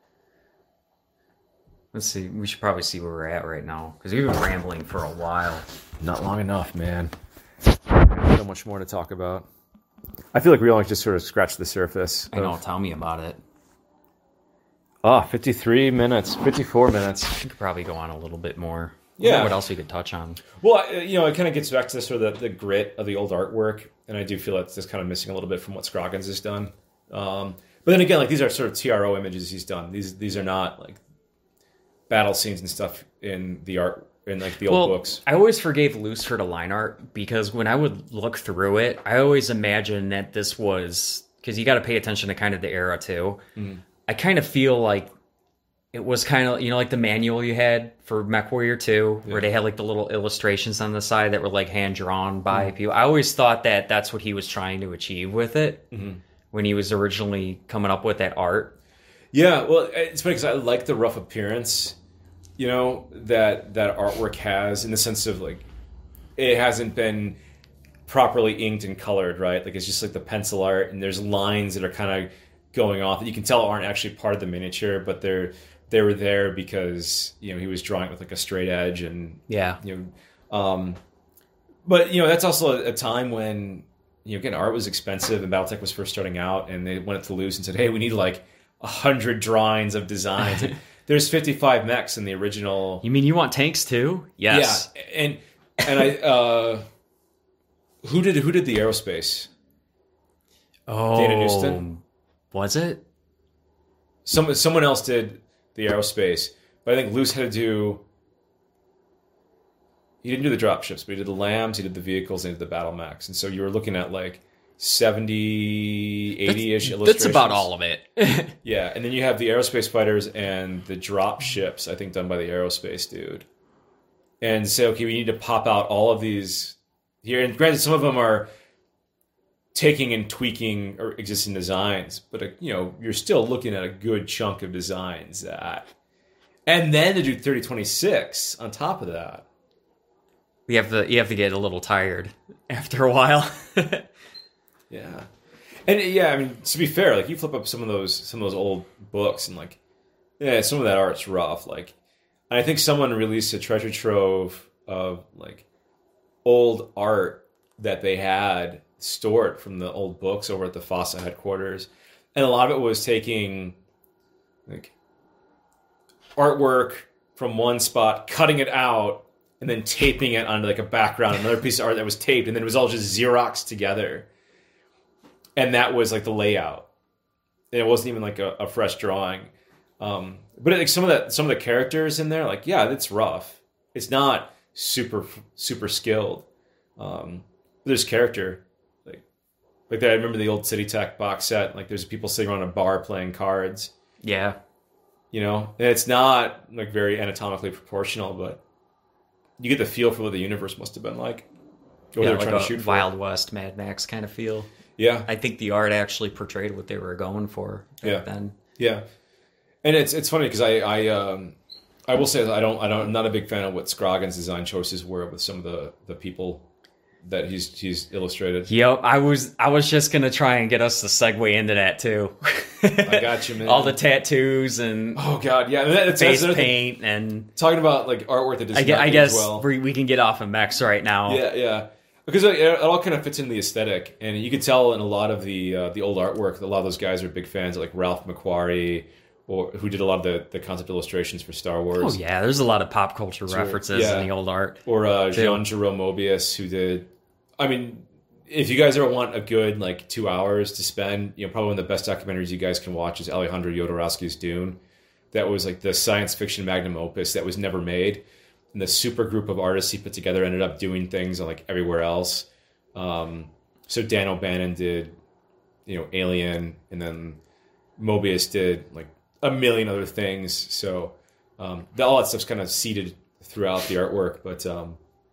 Let's see. We should probably see where we're at right now, because we've been rambling for a while. Not long enough, man. So much more to talk about. I feel like we only just sort of scratched the surface. I know. Tell me about it. Oh, fifty-three minutes, fifty-four minutes. We could probably go on a little bit more. I Yeah. don't know what else we could touch on? Well, I- you know, it kind of gets back to sort of the, the grit of the old artwork, and I do feel that's just kind of missing a little bit from what Scroggins has done. Um, but then again, like these are sort of T R O images he's done. These these are not like battle scenes and stuff in the art in like the old well, books. I always forgave Luce for the line art, because when I would look through it, I always imagined that this was, because you got to pay attention to kind of the era too. Mm-hmm. I kind of feel like it was kind of, you know, like the manual you had for MechWarrior two, Yeah. where they had like the little illustrations on the side that were like hand drawn by mm-hmm. people. I always thought that that's what he was trying to achieve with it Mm-hmm. when he was originally coming up with that art. Yeah, well, it's funny because I like the rough appearance you know, that that artwork has, in the sense of like it hasn't been properly inked and colored, right? Like it's just like the pencil art, and there's lines that are kind of going off that you can tell aren't actually part of the miniature, but they're they were there because, you know, he was drawing with like a straight edge, and Yeah. you know, um, but you know that's also a, a time when, you know, again, art was expensive and BattleTech was first starting out, and they went to Loose and said, "Hey, we need like a hundred drawings of designs." There's fifty-five mechs in the original. You mean you want tanks too? Yes. Yeah, and and I uh, who did who did the aerospace? Oh, Dana Newston? Was it? Some someone else did the aerospace, but I think Loose had to do. He didn't do the drop ships, but he did the lambs, he did the vehicles, and he did the battle mechs. And so you were looking at like seventy, eighty-ish illustrations. That's about all of it. Yeah, and then you have the aerospace fighters and the drop ships, I think done by the aerospace dude. And say, okay, we need to pop out all of these here. And granted, some of them are taking and tweaking or existing designs, but uh, you know, you're still looking at a good chunk of designs that, and then to do thirty twenty-six on top of that. You have to you have to get a little tired after a while. Yeah, and yeah, I mean, to be fair, like you flip up some of those some of those old books, and like, yeah, some of that art's rough. Like, and I think someone released a treasure trove of like old art that they had stored from the old books over at the FASA headquarters, and a lot of it was taking like artwork from one spot, cutting it out, and then taping it onto like a background, another piece of art that was taped, and then it was all just Xeroxed together. And that was like the layout. And it wasn't even like a, a fresh drawing. Um, but like some of that, some of the characters in there, like, yeah, it's rough. It's not super, super skilled. Um, but there's character. Like, like that. I remember the old City Tech box set. Like there's people sitting around a bar playing cards. Yeah. You know, and it's not like very anatomically proportional, but you get the feel for what the universe must have been like. What Yeah, they were like trying a to shoot for. Wild West, Mad Max kind of feel. Yeah. I think the art actually portrayed what they were going for back Yeah. then. Yeah, and it's it's funny because I I um I will say that I don't I don't I'm not a big fan of what Scroggins' design choices were with some of the the people that he's he's illustrated. Yep, I was I was just gonna try and get us to segue into that too. I got you, man. All the tattoos and Oh god, yeah, that, that's, face that's another thing. paint and Talking about like artwork that does I, not gue- I age guess well. we, we can get off of mechs right now. Yeah, yeah. Because it, it all kind of fits into the aesthetic, and you can tell in a lot of the uh, the old artwork, a lot of those guys are big fans of like Ralph McQuarrie, or who did a lot of the, the concept illustrations for Star Wars. Oh yeah, there's a lot of pop culture So, references yeah. in the old art. Or uh, Too. Jean Jerome Mobius, who did. I mean, if you guys ever want a good like two hours to spend, you know, probably one of the best documentaries you guys can watch is Alejandro Jodorowsky's Dune. That was like the science fiction magnum opus that was never made, and the super group of artists he put together ended up doing things like everywhere else. Um, so Dan O'Bannon did, you know, Alien, and then Mobius did like a million other things. So um, the, all that stuff's kind of seeded throughout the artwork. But um,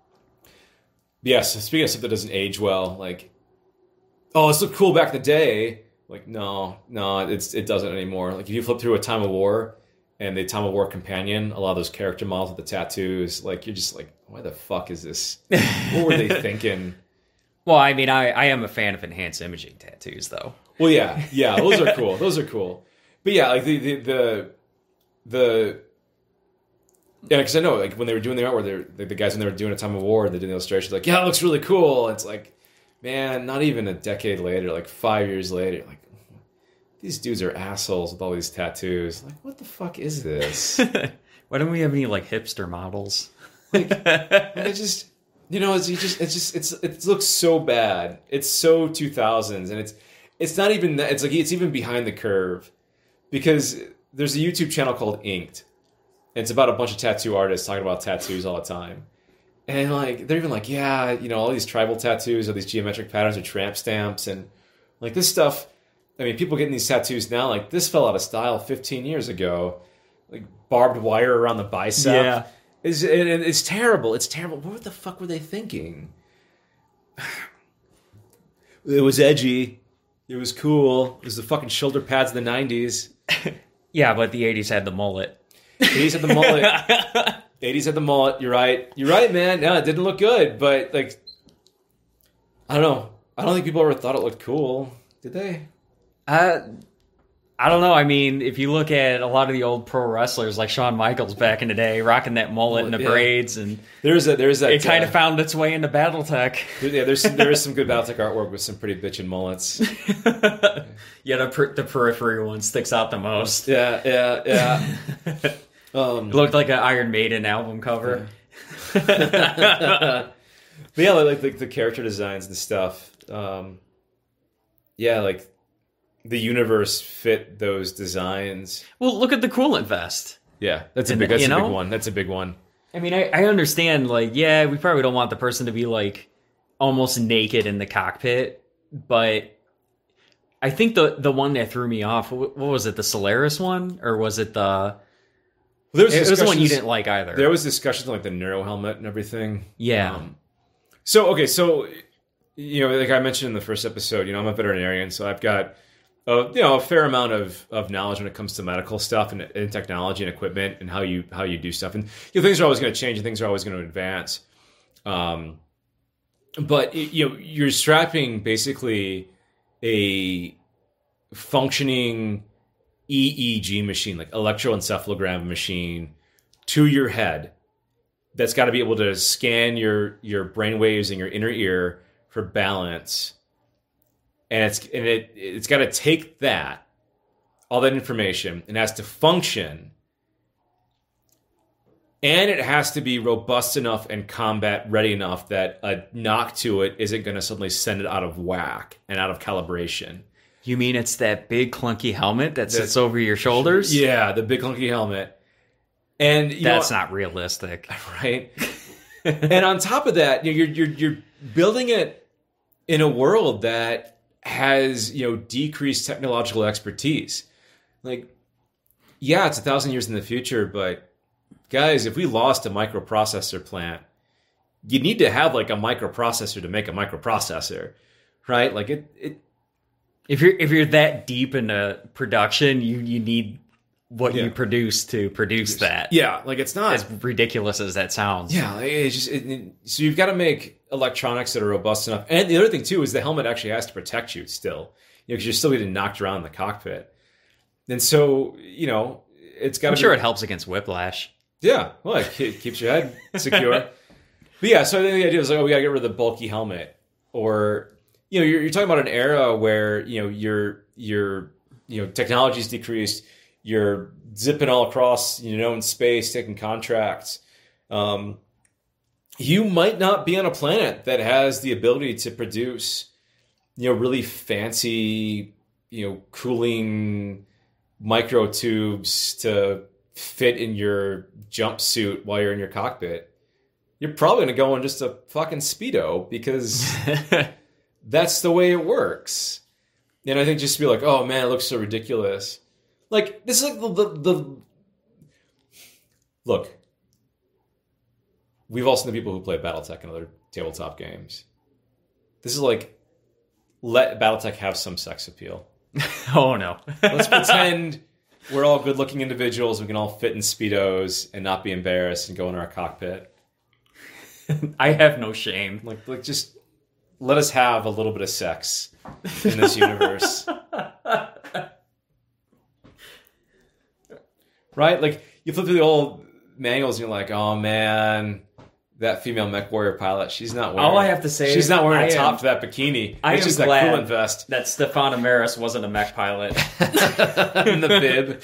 yes, speaking of stuff that doesn't age well, like, oh, this looked cool back in the day. Like, no, no, it's it doesn't anymore. Like if you flip through a Time of War and the Time of War companion, a lot of those character models with the tattoos, like you're just like, why the fuck is this? What were they thinking? Well, I mean, I, I am a fan of enhanced imaging tattoos, though. Well, yeah, yeah, those are cool. Those are cool. But yeah, like the the the, the yeah, because I know like when they were doing the artwork, they were, like, the guys when they were doing a Time of War, they did the illustrations like, yeah, it looks really cool. And it's like, man, not even a decade later, like five years later, like these dudes are assholes with all these tattoos. Like, what the fuck is this? Why don't we have any like hipster models? Like, I just. You know, it's you just it's just it's it looks so bad. It's so two thousands, and it's it's not even that. It's like it's even behind the curve, because there's a YouTube channel called Inked, and it's about a bunch of tattoo artists talking about tattoos all the time, and like they're even like, yeah, you know, all these tribal tattoos or these geometric patterns or tramp stamps, and like this stuff. I mean, people getting these tattoos now, like this fell out of style fifteen years ago, like barbed wire around the bicep. Yeah. It's, it, it's terrible. It's terrible. What the fuck were they thinking? It was edgy. It was cool. It was the fucking shoulder pads of the nineties. Yeah, but the eighties had the mullet. eighties had the mullet. eighties had the mullet. You're right. You're right, man. No, it didn't look good, but like, I don't know. I don't think people ever thought it looked cool. Did they? Uh, I don't know. I mean, if you look at a lot of the old pro wrestlers like Shawn Michaels back in the day, rocking that mullet and the yeah. braids, and there's a there's that it kind uh, of found its way into BattleTech. Yeah, there's some, there is some good BattleTech artwork with some pretty bitchin' mullets. Yeah, the per- the periphery one sticks out the most. Yeah, yeah, yeah. um, It looked like an Iron Maiden album cover. Yeah. But yeah, like, like the character designs and stuff. Um, yeah, like the universe fit those designs. Well, look at the coolant vest. Yeah, that's a And, big. That's you a know? big one. That's a big one. I mean, I, I understand, like, yeah, we probably don't want the person to be, like, almost naked in the cockpit, but I think the the one that threw me off, what was it, the Solaris one? Or was it the... Well, there was It was the one you discussions- didn't like either. There was discussions on like the neuro helmet and everything. Yeah. Um, so okay, so you know, like I mentioned in the first episode, you know, I'm a veterinarian, so I've got a, you know a fair amount of, of knowledge when it comes to medical stuff and, and technology and equipment and how you how you do stuff. And you know, things are always going to change and things are always going to advance. Um, but you know, you're strapping basically a functioning E E G machine, like electroencephalogram machine, to your head. That's got to be able to scan your your brain waves in your inner ear for balance, and it's and it it's got to take that all that information and has to function, and it has to be robust enough and combat ready enough that a knock to it isn't going to suddenly send it out of whack and out of calibration. You mean it's that big clunky helmet that sits over your shoulders? Yeah, the big clunky helmet. And you That's know, not realistic. right? And on top of that, you know, you're you're you're building it in a world that has, you know, decreased technological expertise. Like, yeah, it's a thousand years in the future, but guys, if we lost a microprocessor plant, you need to have like a microprocessor to make a microprocessor, right? Like it it If you're if you're that deep into production, you, you need what Yeah. you produce to produce that. yeah, like it's not As ridiculous as that sounds. Yeah, it's just it, it- so you've got to make electronics that are robust enough. And the other thing too is the helmet actually has to protect you still, you know, because you're still getting knocked around in the cockpit. And so you know it's got. I'm to sure be, it helps against whiplash. Yeah, well, it ke- keeps your head secure. But yeah, so I think the idea is like, oh, we got to get rid of the bulky helmet, or you know, you're, you're talking about an era where you know your your you know technology's decreased. You're zipping all across, you know, in space, taking contracts. Um, you might not be on a planet that has the ability to produce, you know, really fancy, you know, cooling microtubes to fit in your jumpsuit while you're in your cockpit. You're probably going to go in just a fucking Speedo because that's the way it works. And I think just to be like, oh man, it looks so ridiculous. Like, this is like the, the, the... Look. We've all seen the people who play BattleTech and other tabletop games. This is like, let BattleTech have some sex appeal. Oh, no. Let's pretend we're all good-looking individuals. We can all fit in Speedos and not be embarrassed and go in our cockpit. I have no shame. Like, like just let us have a little bit of sex in this universe. Right? Like, you flip through the old manuals and you're like, oh man, that female mech warrior pilot, she's not wearing... All I have to say She's is not wearing I a top am- to that bikini. I it's am just glad that coolant vest that Stefan Amaris wasn't a mech pilot. and the bib.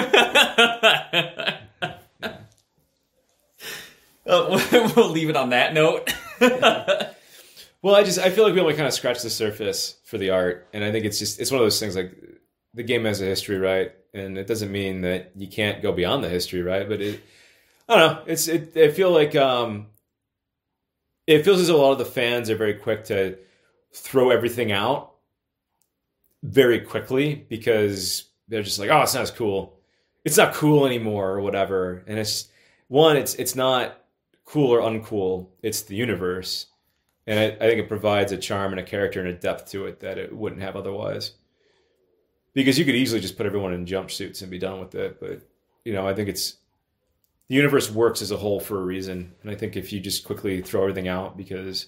Uh, we'll leave it on that note. Well, I just I feel like we only kind of scratched the surface for the art, and I think it's just it's one of those things like the game has a history, right? And it doesn't mean that you can't go beyond the history, right? But it, I don't know. It's it. I feel like um, it feels as though a lot of the fans are very quick to throw everything out very quickly because they're just like, oh, it's not as cool. It's not cool anymore, or whatever. And it's one, it's it's not cool or uncool. It's the universe. And I, I think it provides a charm and a character and a depth to it that it wouldn't have otherwise. Because you could easily just put everyone in jumpsuits and be done with it. But, you know, I think it's the universe works as a whole for a reason. And I think if you just quickly throw everything out because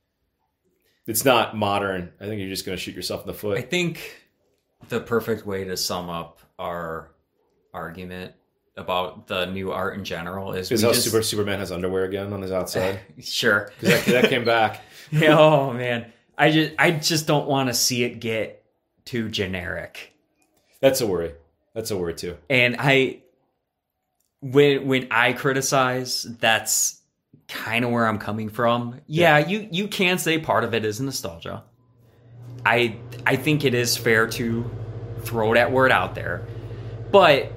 it's not modern, I think you're just going to shoot yourself in the foot. I think the perfect way to sum up our argument about the new art in general is is we how just... Super, Superman has underwear again on his outside. Sure. Because that, that came back. Yeah, oh, man. I just, I just don't want to see it get too generic. That's a worry. That's a worry, too. And I... When when I criticize, that's kind of where I'm coming from. Yeah, yeah, you you can say part of it is nostalgia. I I think it is fair to throw that word out there, but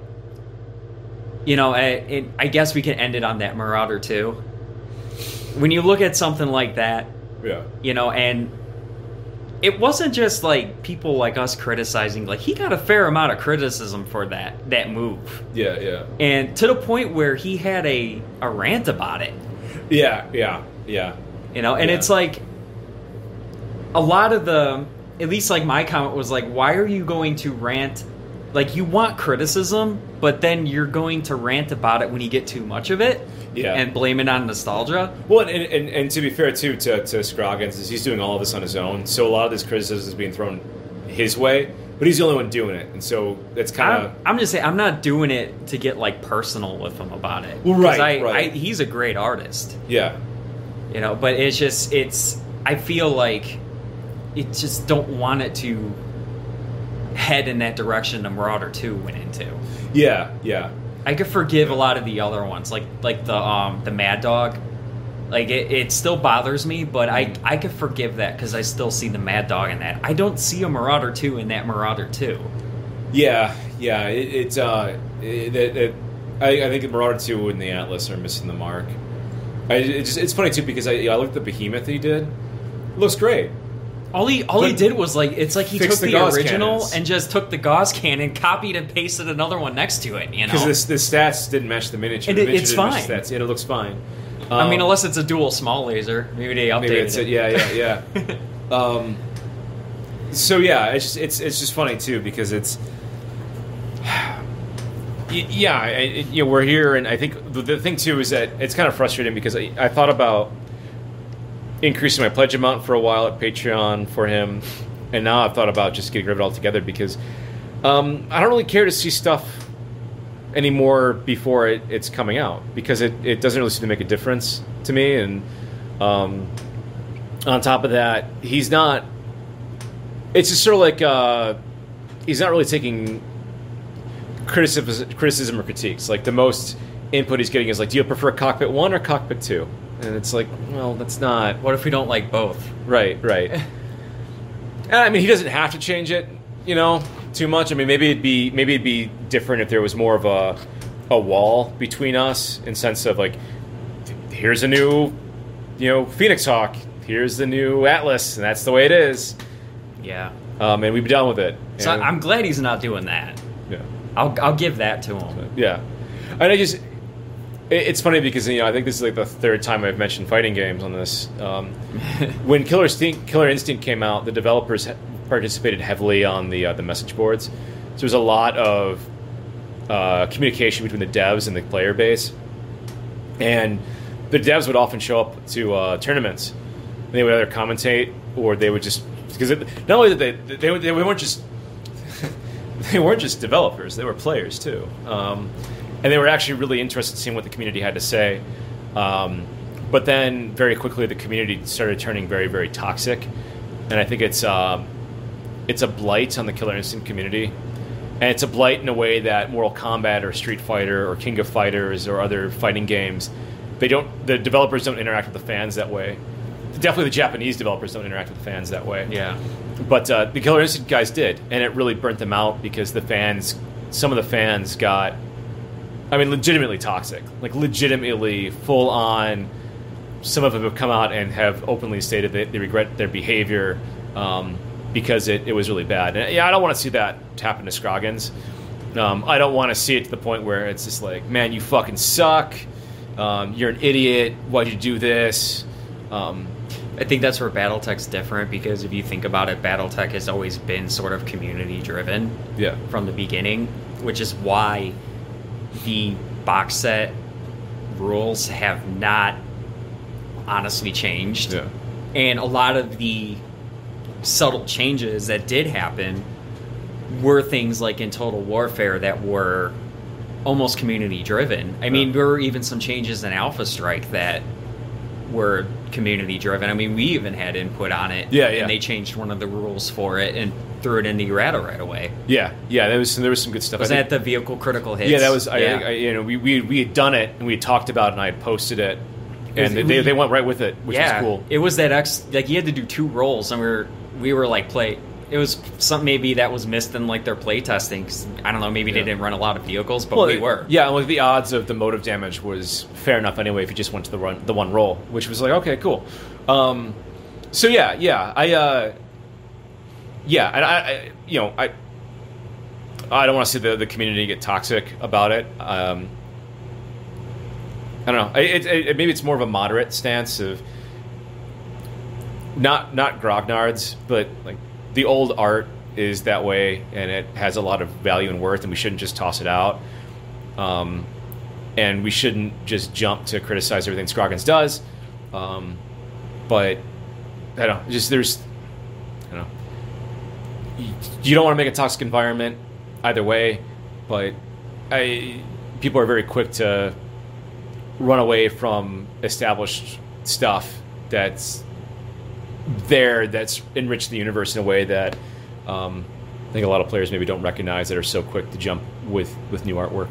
you know, I, it, I guess we can end it on that Marauder two. When you look at something like that, yeah, you know, and it wasn't just like people like us criticizing. Like he got a fair amount of criticism for that that move. Yeah, yeah. And to the point where he had a, a rant about it. Yeah, yeah, yeah. You know, and yeah. it's like a lot of the, at least like my comment was like, why are you going to rant? Like you want criticism, but then you're going to rant about it when you get too much of it. Yeah. And blame it on nostalgia. Well, and, and, and to be fair, too, to, to Scroggins, is he's doing all of this on his own. So a lot of this criticism is being thrown his way, but he's the only one doing it. And so it's kind of... I'm, I'm just saying, I'm not doing it to get, like, personal with him about it. Well, right, I, right. I, he's a great artist. Yeah. You know, but it's just, it's... I feel like it just don't want it to head in that direction the Marauder two went into. Yeah, yeah. I could forgive a lot of the other ones, like like the um the Mad Dog. Like it, it still bothers me, but I I could forgive that because I still see the Mad Dog in that. I don't see a Marauder two in that Marauder two. Yeah, yeah. It, it's uh, it, it, it, I, I think the Marauder two and the Atlas are missing the mark. I it just, it's funny too because I I looked at the Behemoth he did. It looks great. All he all But he did was like it's like he took the the, Gauss original cannons. and just took the Gauss cannon, copied and pasted another one next to it. You know, Because the stats didn't match the miniature. And the it- miniature it's didn't match fine. the stats. Yeah, it looks fine. I mean, Um, unless it's a dual small laser, maybe they updated maybe it's it. it. Yeah, yeah, yeah. um, so yeah, it's just it's it's just funny too because it's y- yeah, I, it, you know, we're here, and I think the, the thing too is that it's kind of frustrating because I, I thought about increasing my pledge amount for a while at Patreon for him, and now I've thought about just getting rid of it altogether because um, I don't really care to see stuff anymore before it, it's coming out because it, it doesn't really seem to make a difference to me. And um, on top of that, he's not. It's just sort of like uh, he's not really taking criticism, criticism or critiques. Like the most input he's getting is like, "Do you prefer Cockpit One or Cockpit Two?" And it's like, well, that's not What if we don't like both? right. Right. And I mean, he doesn't have to change it, you know, too much. I mean, maybe it'd be maybe it'd be different if there was more of a a wall between us in sense of like, here's a new, you know, Phoenix Hawk. Here's the new Atlas, and that's the way it is. Yeah. Um, and we'd be done with it. So And- I'm glad he's not doing that. yeah, I'll I'll give that to him. yeah. And I just, it, it's funny because you know I think this is like the third time I've mentioned fighting games on this. Um, when Killer Instinct, Killer Instinct came out, the developers ha- participated heavily on the uh, the message boards. So there's a lot of uh, communication between the devs and the player base, and the devs would often show up to uh, tournaments, and they would either commentate or they would just because it, not only did they they, they weren't just they weren't just developers, they were players too, um, and they were actually really interested in seeing what the community had to say. Um, but then very quickly the community started turning very very toxic, and I think it's um, it's a blight on the Killer Instinct community. And it's a blight in a way that Mortal Kombat or Street Fighter or King of Fighters or other fighting games, they don't. The developers don't interact with the fans that way. Definitely, the Japanese developers don't interact with the fans that way. Yeah. But uh, the Killer Instinct guys did, and it really burnt them out because the fans, some of the fans got, I mean, legitimately toxic, like legitimately full on. Some of them have come out and have openly stated that they regret their behavior. Um, because it, it was really bad. And, yeah, I don't want to see that happen to Scroggins. Um, I don't want to see it to the point where it's just like, man, you fucking suck. Um, you're an idiot. Why'd you do this? Um, I think that's where BattleTech's different because if you think about it, BattleTech has always been sort of community driven yeah. from the beginning, which is why the box set rules have not honestly changed. Yeah. And a lot of the subtle changes that did happen were things like in Total Warfare that were almost community driven. I mean, there were even some changes in Alpha Strike that were community driven. I mean, we even had input on it. Yeah, yeah. And they changed one of the rules for it and threw it into errata right away. Yeah, yeah. There was some, there was some good stuff. Was I that think, the vehicle critical hits? yeah, that was. I, Yeah. I, you know, we, we we had done it and we had talked about it and I had posted it, and was- they, they went right with it, which yeah, was cool. It was that X, like you had to do two rolls, and we were we were like play. It was some maybe that was missed in like their play testing. 'Cause, I don't know, maybe Yeah. they didn't run a lot of vehicles, but Well, we it- were. Yeah, well, the odds of the motive damage was fair enough anyway if you just went to the run, the one roll, which was like okay, cool. Um, so yeah, yeah, I, uh, yeah, and I, I, you know, I, I don't want to see the the community get toxic about it. Um, I don't know. It, it, it, maybe it's more of a moderate stance of not not grognards, but like the old art is that way, and it has a lot of value and worth, and we shouldn't just toss it out. Um, and we shouldn't just jump to criticize everything Scroggins does. Um, but I don't know, just there's, I don't know. You, you don't want to make a toxic environment either way, but I people are very quick to run away from established stuff that's there that's enriched the universe in a way that um, I think a lot of players maybe don't recognize that are so quick to jump with, with new artwork.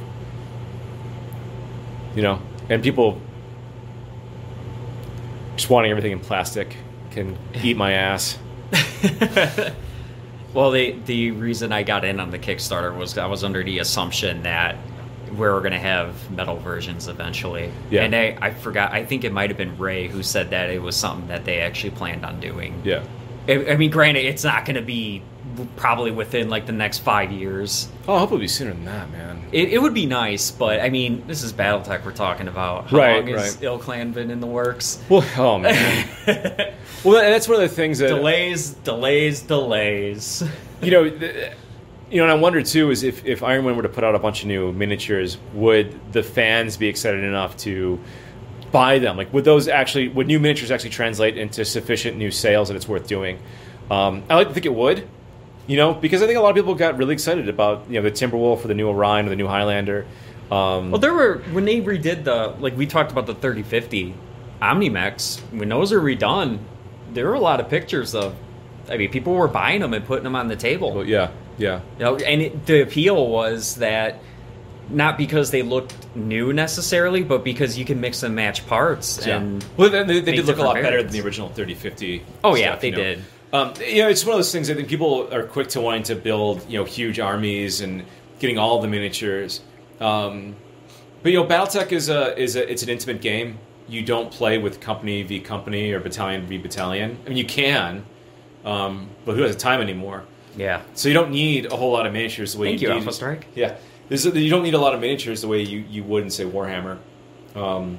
You know, and people just wanting everything in plastic can eat my ass. Well, the the reason I got in on the Kickstarter was I was under the assumption that we were going to have metal versions eventually. Yeah. And I, I forgot, I think it might have been Ray who said that it was something that they actually planned on doing. Yeah. I, I mean, granted, it's not going to be probably within like the next five years. Oh, I hope it'll be sooner than that, man. It, it would be nice, but I mean, this is BattleTech we're talking about. How Right, long has right. Ill Clan been in the works? Well, oh man. Well, that's one of the things that Delays, delays, delays. you know, the, you know, and I wonder too is if if Iron Man were to put out a bunch of new miniatures, would the fans be excited enough to buy them? Like, would those actually, would new miniatures actually translate into sufficient new sales that it's worth doing? Um, I like to think it would, you know, because I think a lot of people got really excited about you know the Timberwolf or the new Orion or the new Highlander. Um, Well, there were, when they redid the, like we talked about the thirty fifty Omnimex, when those are redone, there were a lot of pictures of, I mean, people were buying them and putting them on the table. well, yeah, yeah. You know, and it, the appeal was that not because they looked new necessarily, but because you can mix and match parts. And well, they, they, they make did look a lot different better variants. than the original thirty fifty. Oh, yeah, stuff, they you know. did. Um, you know, it's one of those things. I think people are quick to wanting to build, you know, huge armies and getting all the miniatures. Um, but you know, BattleTech is a is a it's an intimate game. You don't play with company v company or battalion v battalion. I mean, you can, um, but who has the time anymore? Yeah. So you don't need a whole lot of miniatures the way Thank you you, need- Alpha Strike. Yeah, There's a, you don't need a lot of miniatures the way you, you would in say Warhammer. Um,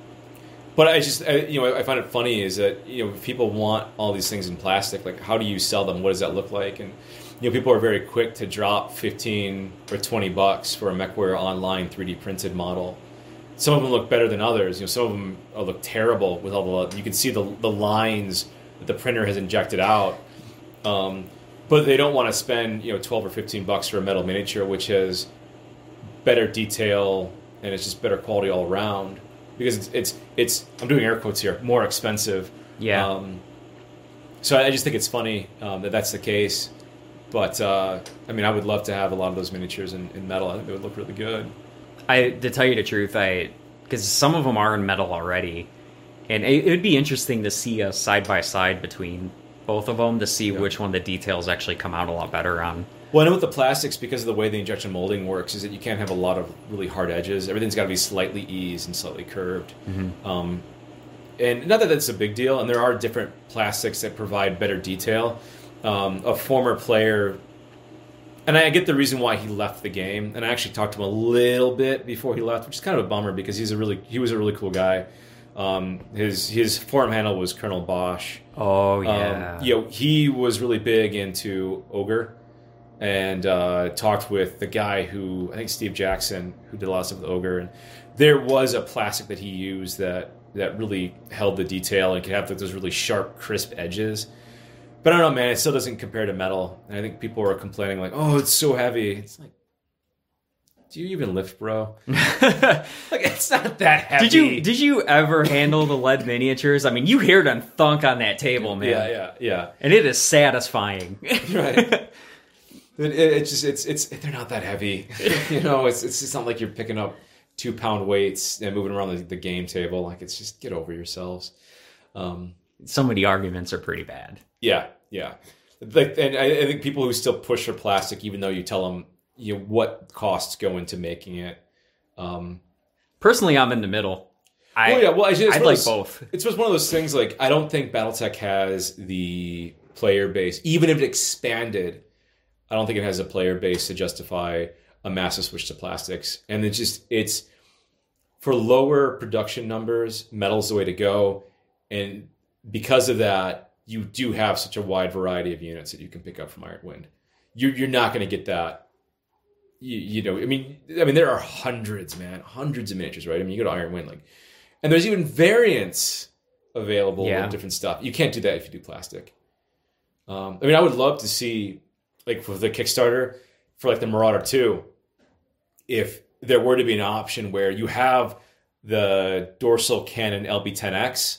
but I just I, you know I find it funny is that you know if people want all these things in plastic, like how do you sell them? What does that look like? And you know people are very quick to drop fifteen or twenty bucks for a MechWarrior Online three D printed model. Some of them look better than others. You know, some of them uh, look terrible with all the. You can see the the lines that the printer has injected out. Um, but they don't want to spend you know twelve or fifteen bucks for a metal miniature, which has better detail and it's just better quality all around. Because it's it's, it's I'm doing air quotes here, more expensive. Yeah. Um, so I just think it's funny um, that that's the case. But uh, I mean, I would love to have a lot of those miniatures in, in metal. I think they would look really good. I, to tell you the truth, I because some of them are in metal already, and it, it would be interesting to see a side by side between both of them to see Yeah. which one the details actually come out a lot better on. Well, I know with the plastics, because of the way the injection molding works, is that you can't have a lot of really hard edges. Everything's got to be slightly eased and slightly curved. Mm-hmm. Um, and not that that's a big deal, and there are different plastics that provide better detail. Um, a former player, and I get the reason why he left the game, and I actually talked to him a little bit before he left, which is kind of a bummer because he's a really he was a really cool guy. Um, his his forum handle was Colonel Bosch. Oh yeah, Um, you know, he was really big into Ogre. and uh, talked with the guy who I think Steve Jackson, who did a lot of stuff with Ogre, and there was a plastic that he used that that really held the detail and could have like, those really sharp, crisp edges. But I don't know, man. It still doesn't compare to metal. And I think people are complaining like, "Oh, it's so heavy." It's like, do you even lift, bro? Like, it's not that heavy. Did you did you ever handle the lead miniatures? I mean, you hear them thunk on that table, man. Yeah, yeah, yeah. And it is satisfying. Right. It, it, it's just it's it's they're not that heavy. You know, it's it's just not like you're picking up two pound weights and moving around the, the game table. Like, it's just, get over yourselves. Um, Some of the arguments are pretty bad. Yeah, yeah. Like, and I, I think people who still push for plastic, even though you tell them, you know, what costs go into making it. Um, Personally, I'm in the middle. I, well, yeah, well, I just, I'd like those, both. It's just one of those things. Like, I don't think BattleTech has the player base, even if it expanded. I don't think it has a player base to justify a massive switch to plastics. And it's just, it's for lower production numbers, metal's the way to go. And because of that, you do have such a wide variety of units that you can pick up from Iron Wind. You're, you're not going to get that. You, you know, I mean, I mean, there are hundreds, man, hundreds of miniatures, right? I mean, you go to Iron Wind, like, and there's even variants available yeah. of different stuff. You can't do that if you do plastic. Um, I mean, I would love to see, like, for the Kickstarter, for like the Marauder two, if there were to be an option where you have the dorsal cannon L B ten X,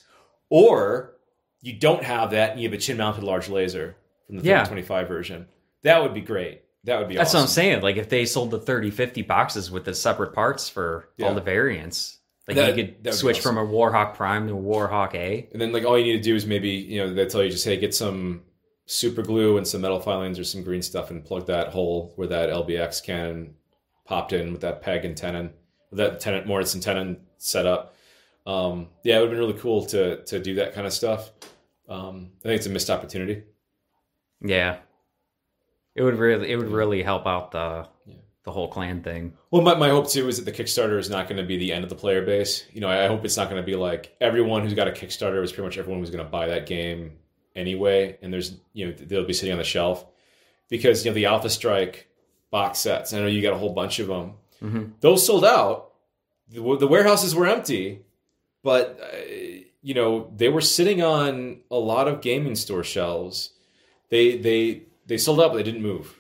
or you don't have that and you have a chin-mounted large laser from the yeah. thirty twenty-five version. That would be great. That would be That's awesome. what I'm saying. Like, if they sold the thirty fifty boxes with the separate parts for Yeah. all the variants, like That- you that would could be switch awesome. from a Warhawk Prime to a Warhawk A. And then, like, all you need to do is maybe, you know, they tell you just, hey, get some super glue and some metal filings or some green stuff and plug that hole where that L B X cannon popped in with that peg and tenon, with that tenon, Mortise and tenon set up. Um, yeah, it would have been really cool to to do that kind of stuff. Um, I think it's a missed opportunity. Yeah, it would really it would really help out the Yeah. the whole clan thing. Well, my, my hope too is that the Kickstarter is not going to be the end of the player base. You know, I, I hope it's not going to be like everyone who's got a Kickstarter is pretty much everyone who's going to buy that game anyway, and there's, you know, they'll be sitting on the shelf because, you know, the Alpha Strike box sets, I know you got a whole bunch of them. Mm-hmm. Those sold out. The, the warehouses were empty, but uh, you know, they were sitting on a lot of gaming store shelves. They they they sold out, but they didn't move.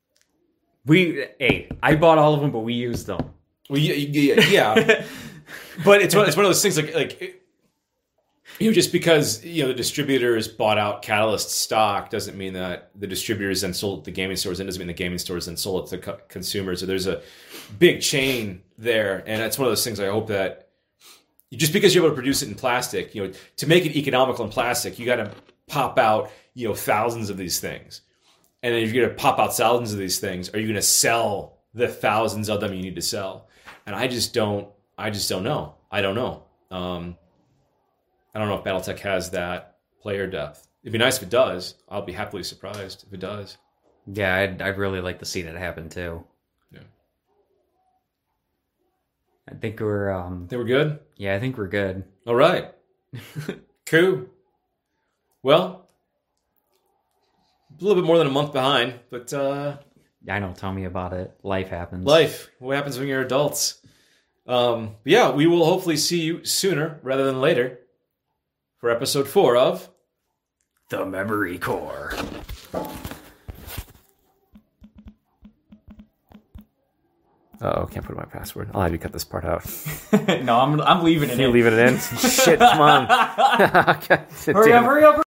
We hey, I bought all of them, but we used them. Well, yeah, yeah, yeah. But it's one, it's one of those things like like you know, just because, you know, the distributors bought out Catalyst stock doesn't mean that the distributors then sold it to gaming stores, and doesn't mean the gaming stores then sold it to co- consumers. So there's a big chain there, and that's one of those things. I hope that just because you're able to produce it in plastic, you know, to make it economical in plastic, you got to pop out, you know, thousands of these things, and then if you're going to pop out thousands of these things, are you going to sell the thousands of them you need to sell? And I just don't. I just don't know. I don't know. Um, I don't know if BattleTech has that player depth. It'd be nice if it does. I'll be happily surprised if it does. Yeah, I'd I'd really like to see that happen too. Yeah. I think we're um They were good? yeah, I think we're good. All right. Cool. Well, a little bit more than a month behind, but uh, I know, tell me about it. Life happens. life. What happens when you're adults? Um, but yeah, we will hopefully see you sooner rather than later for episode four of The Memory Core. Oh, can't put my password. I'll have you cut this part out. No, I'm I'm leaving it You in. leaving it in? Shit, come on. Hurry up, hurry up.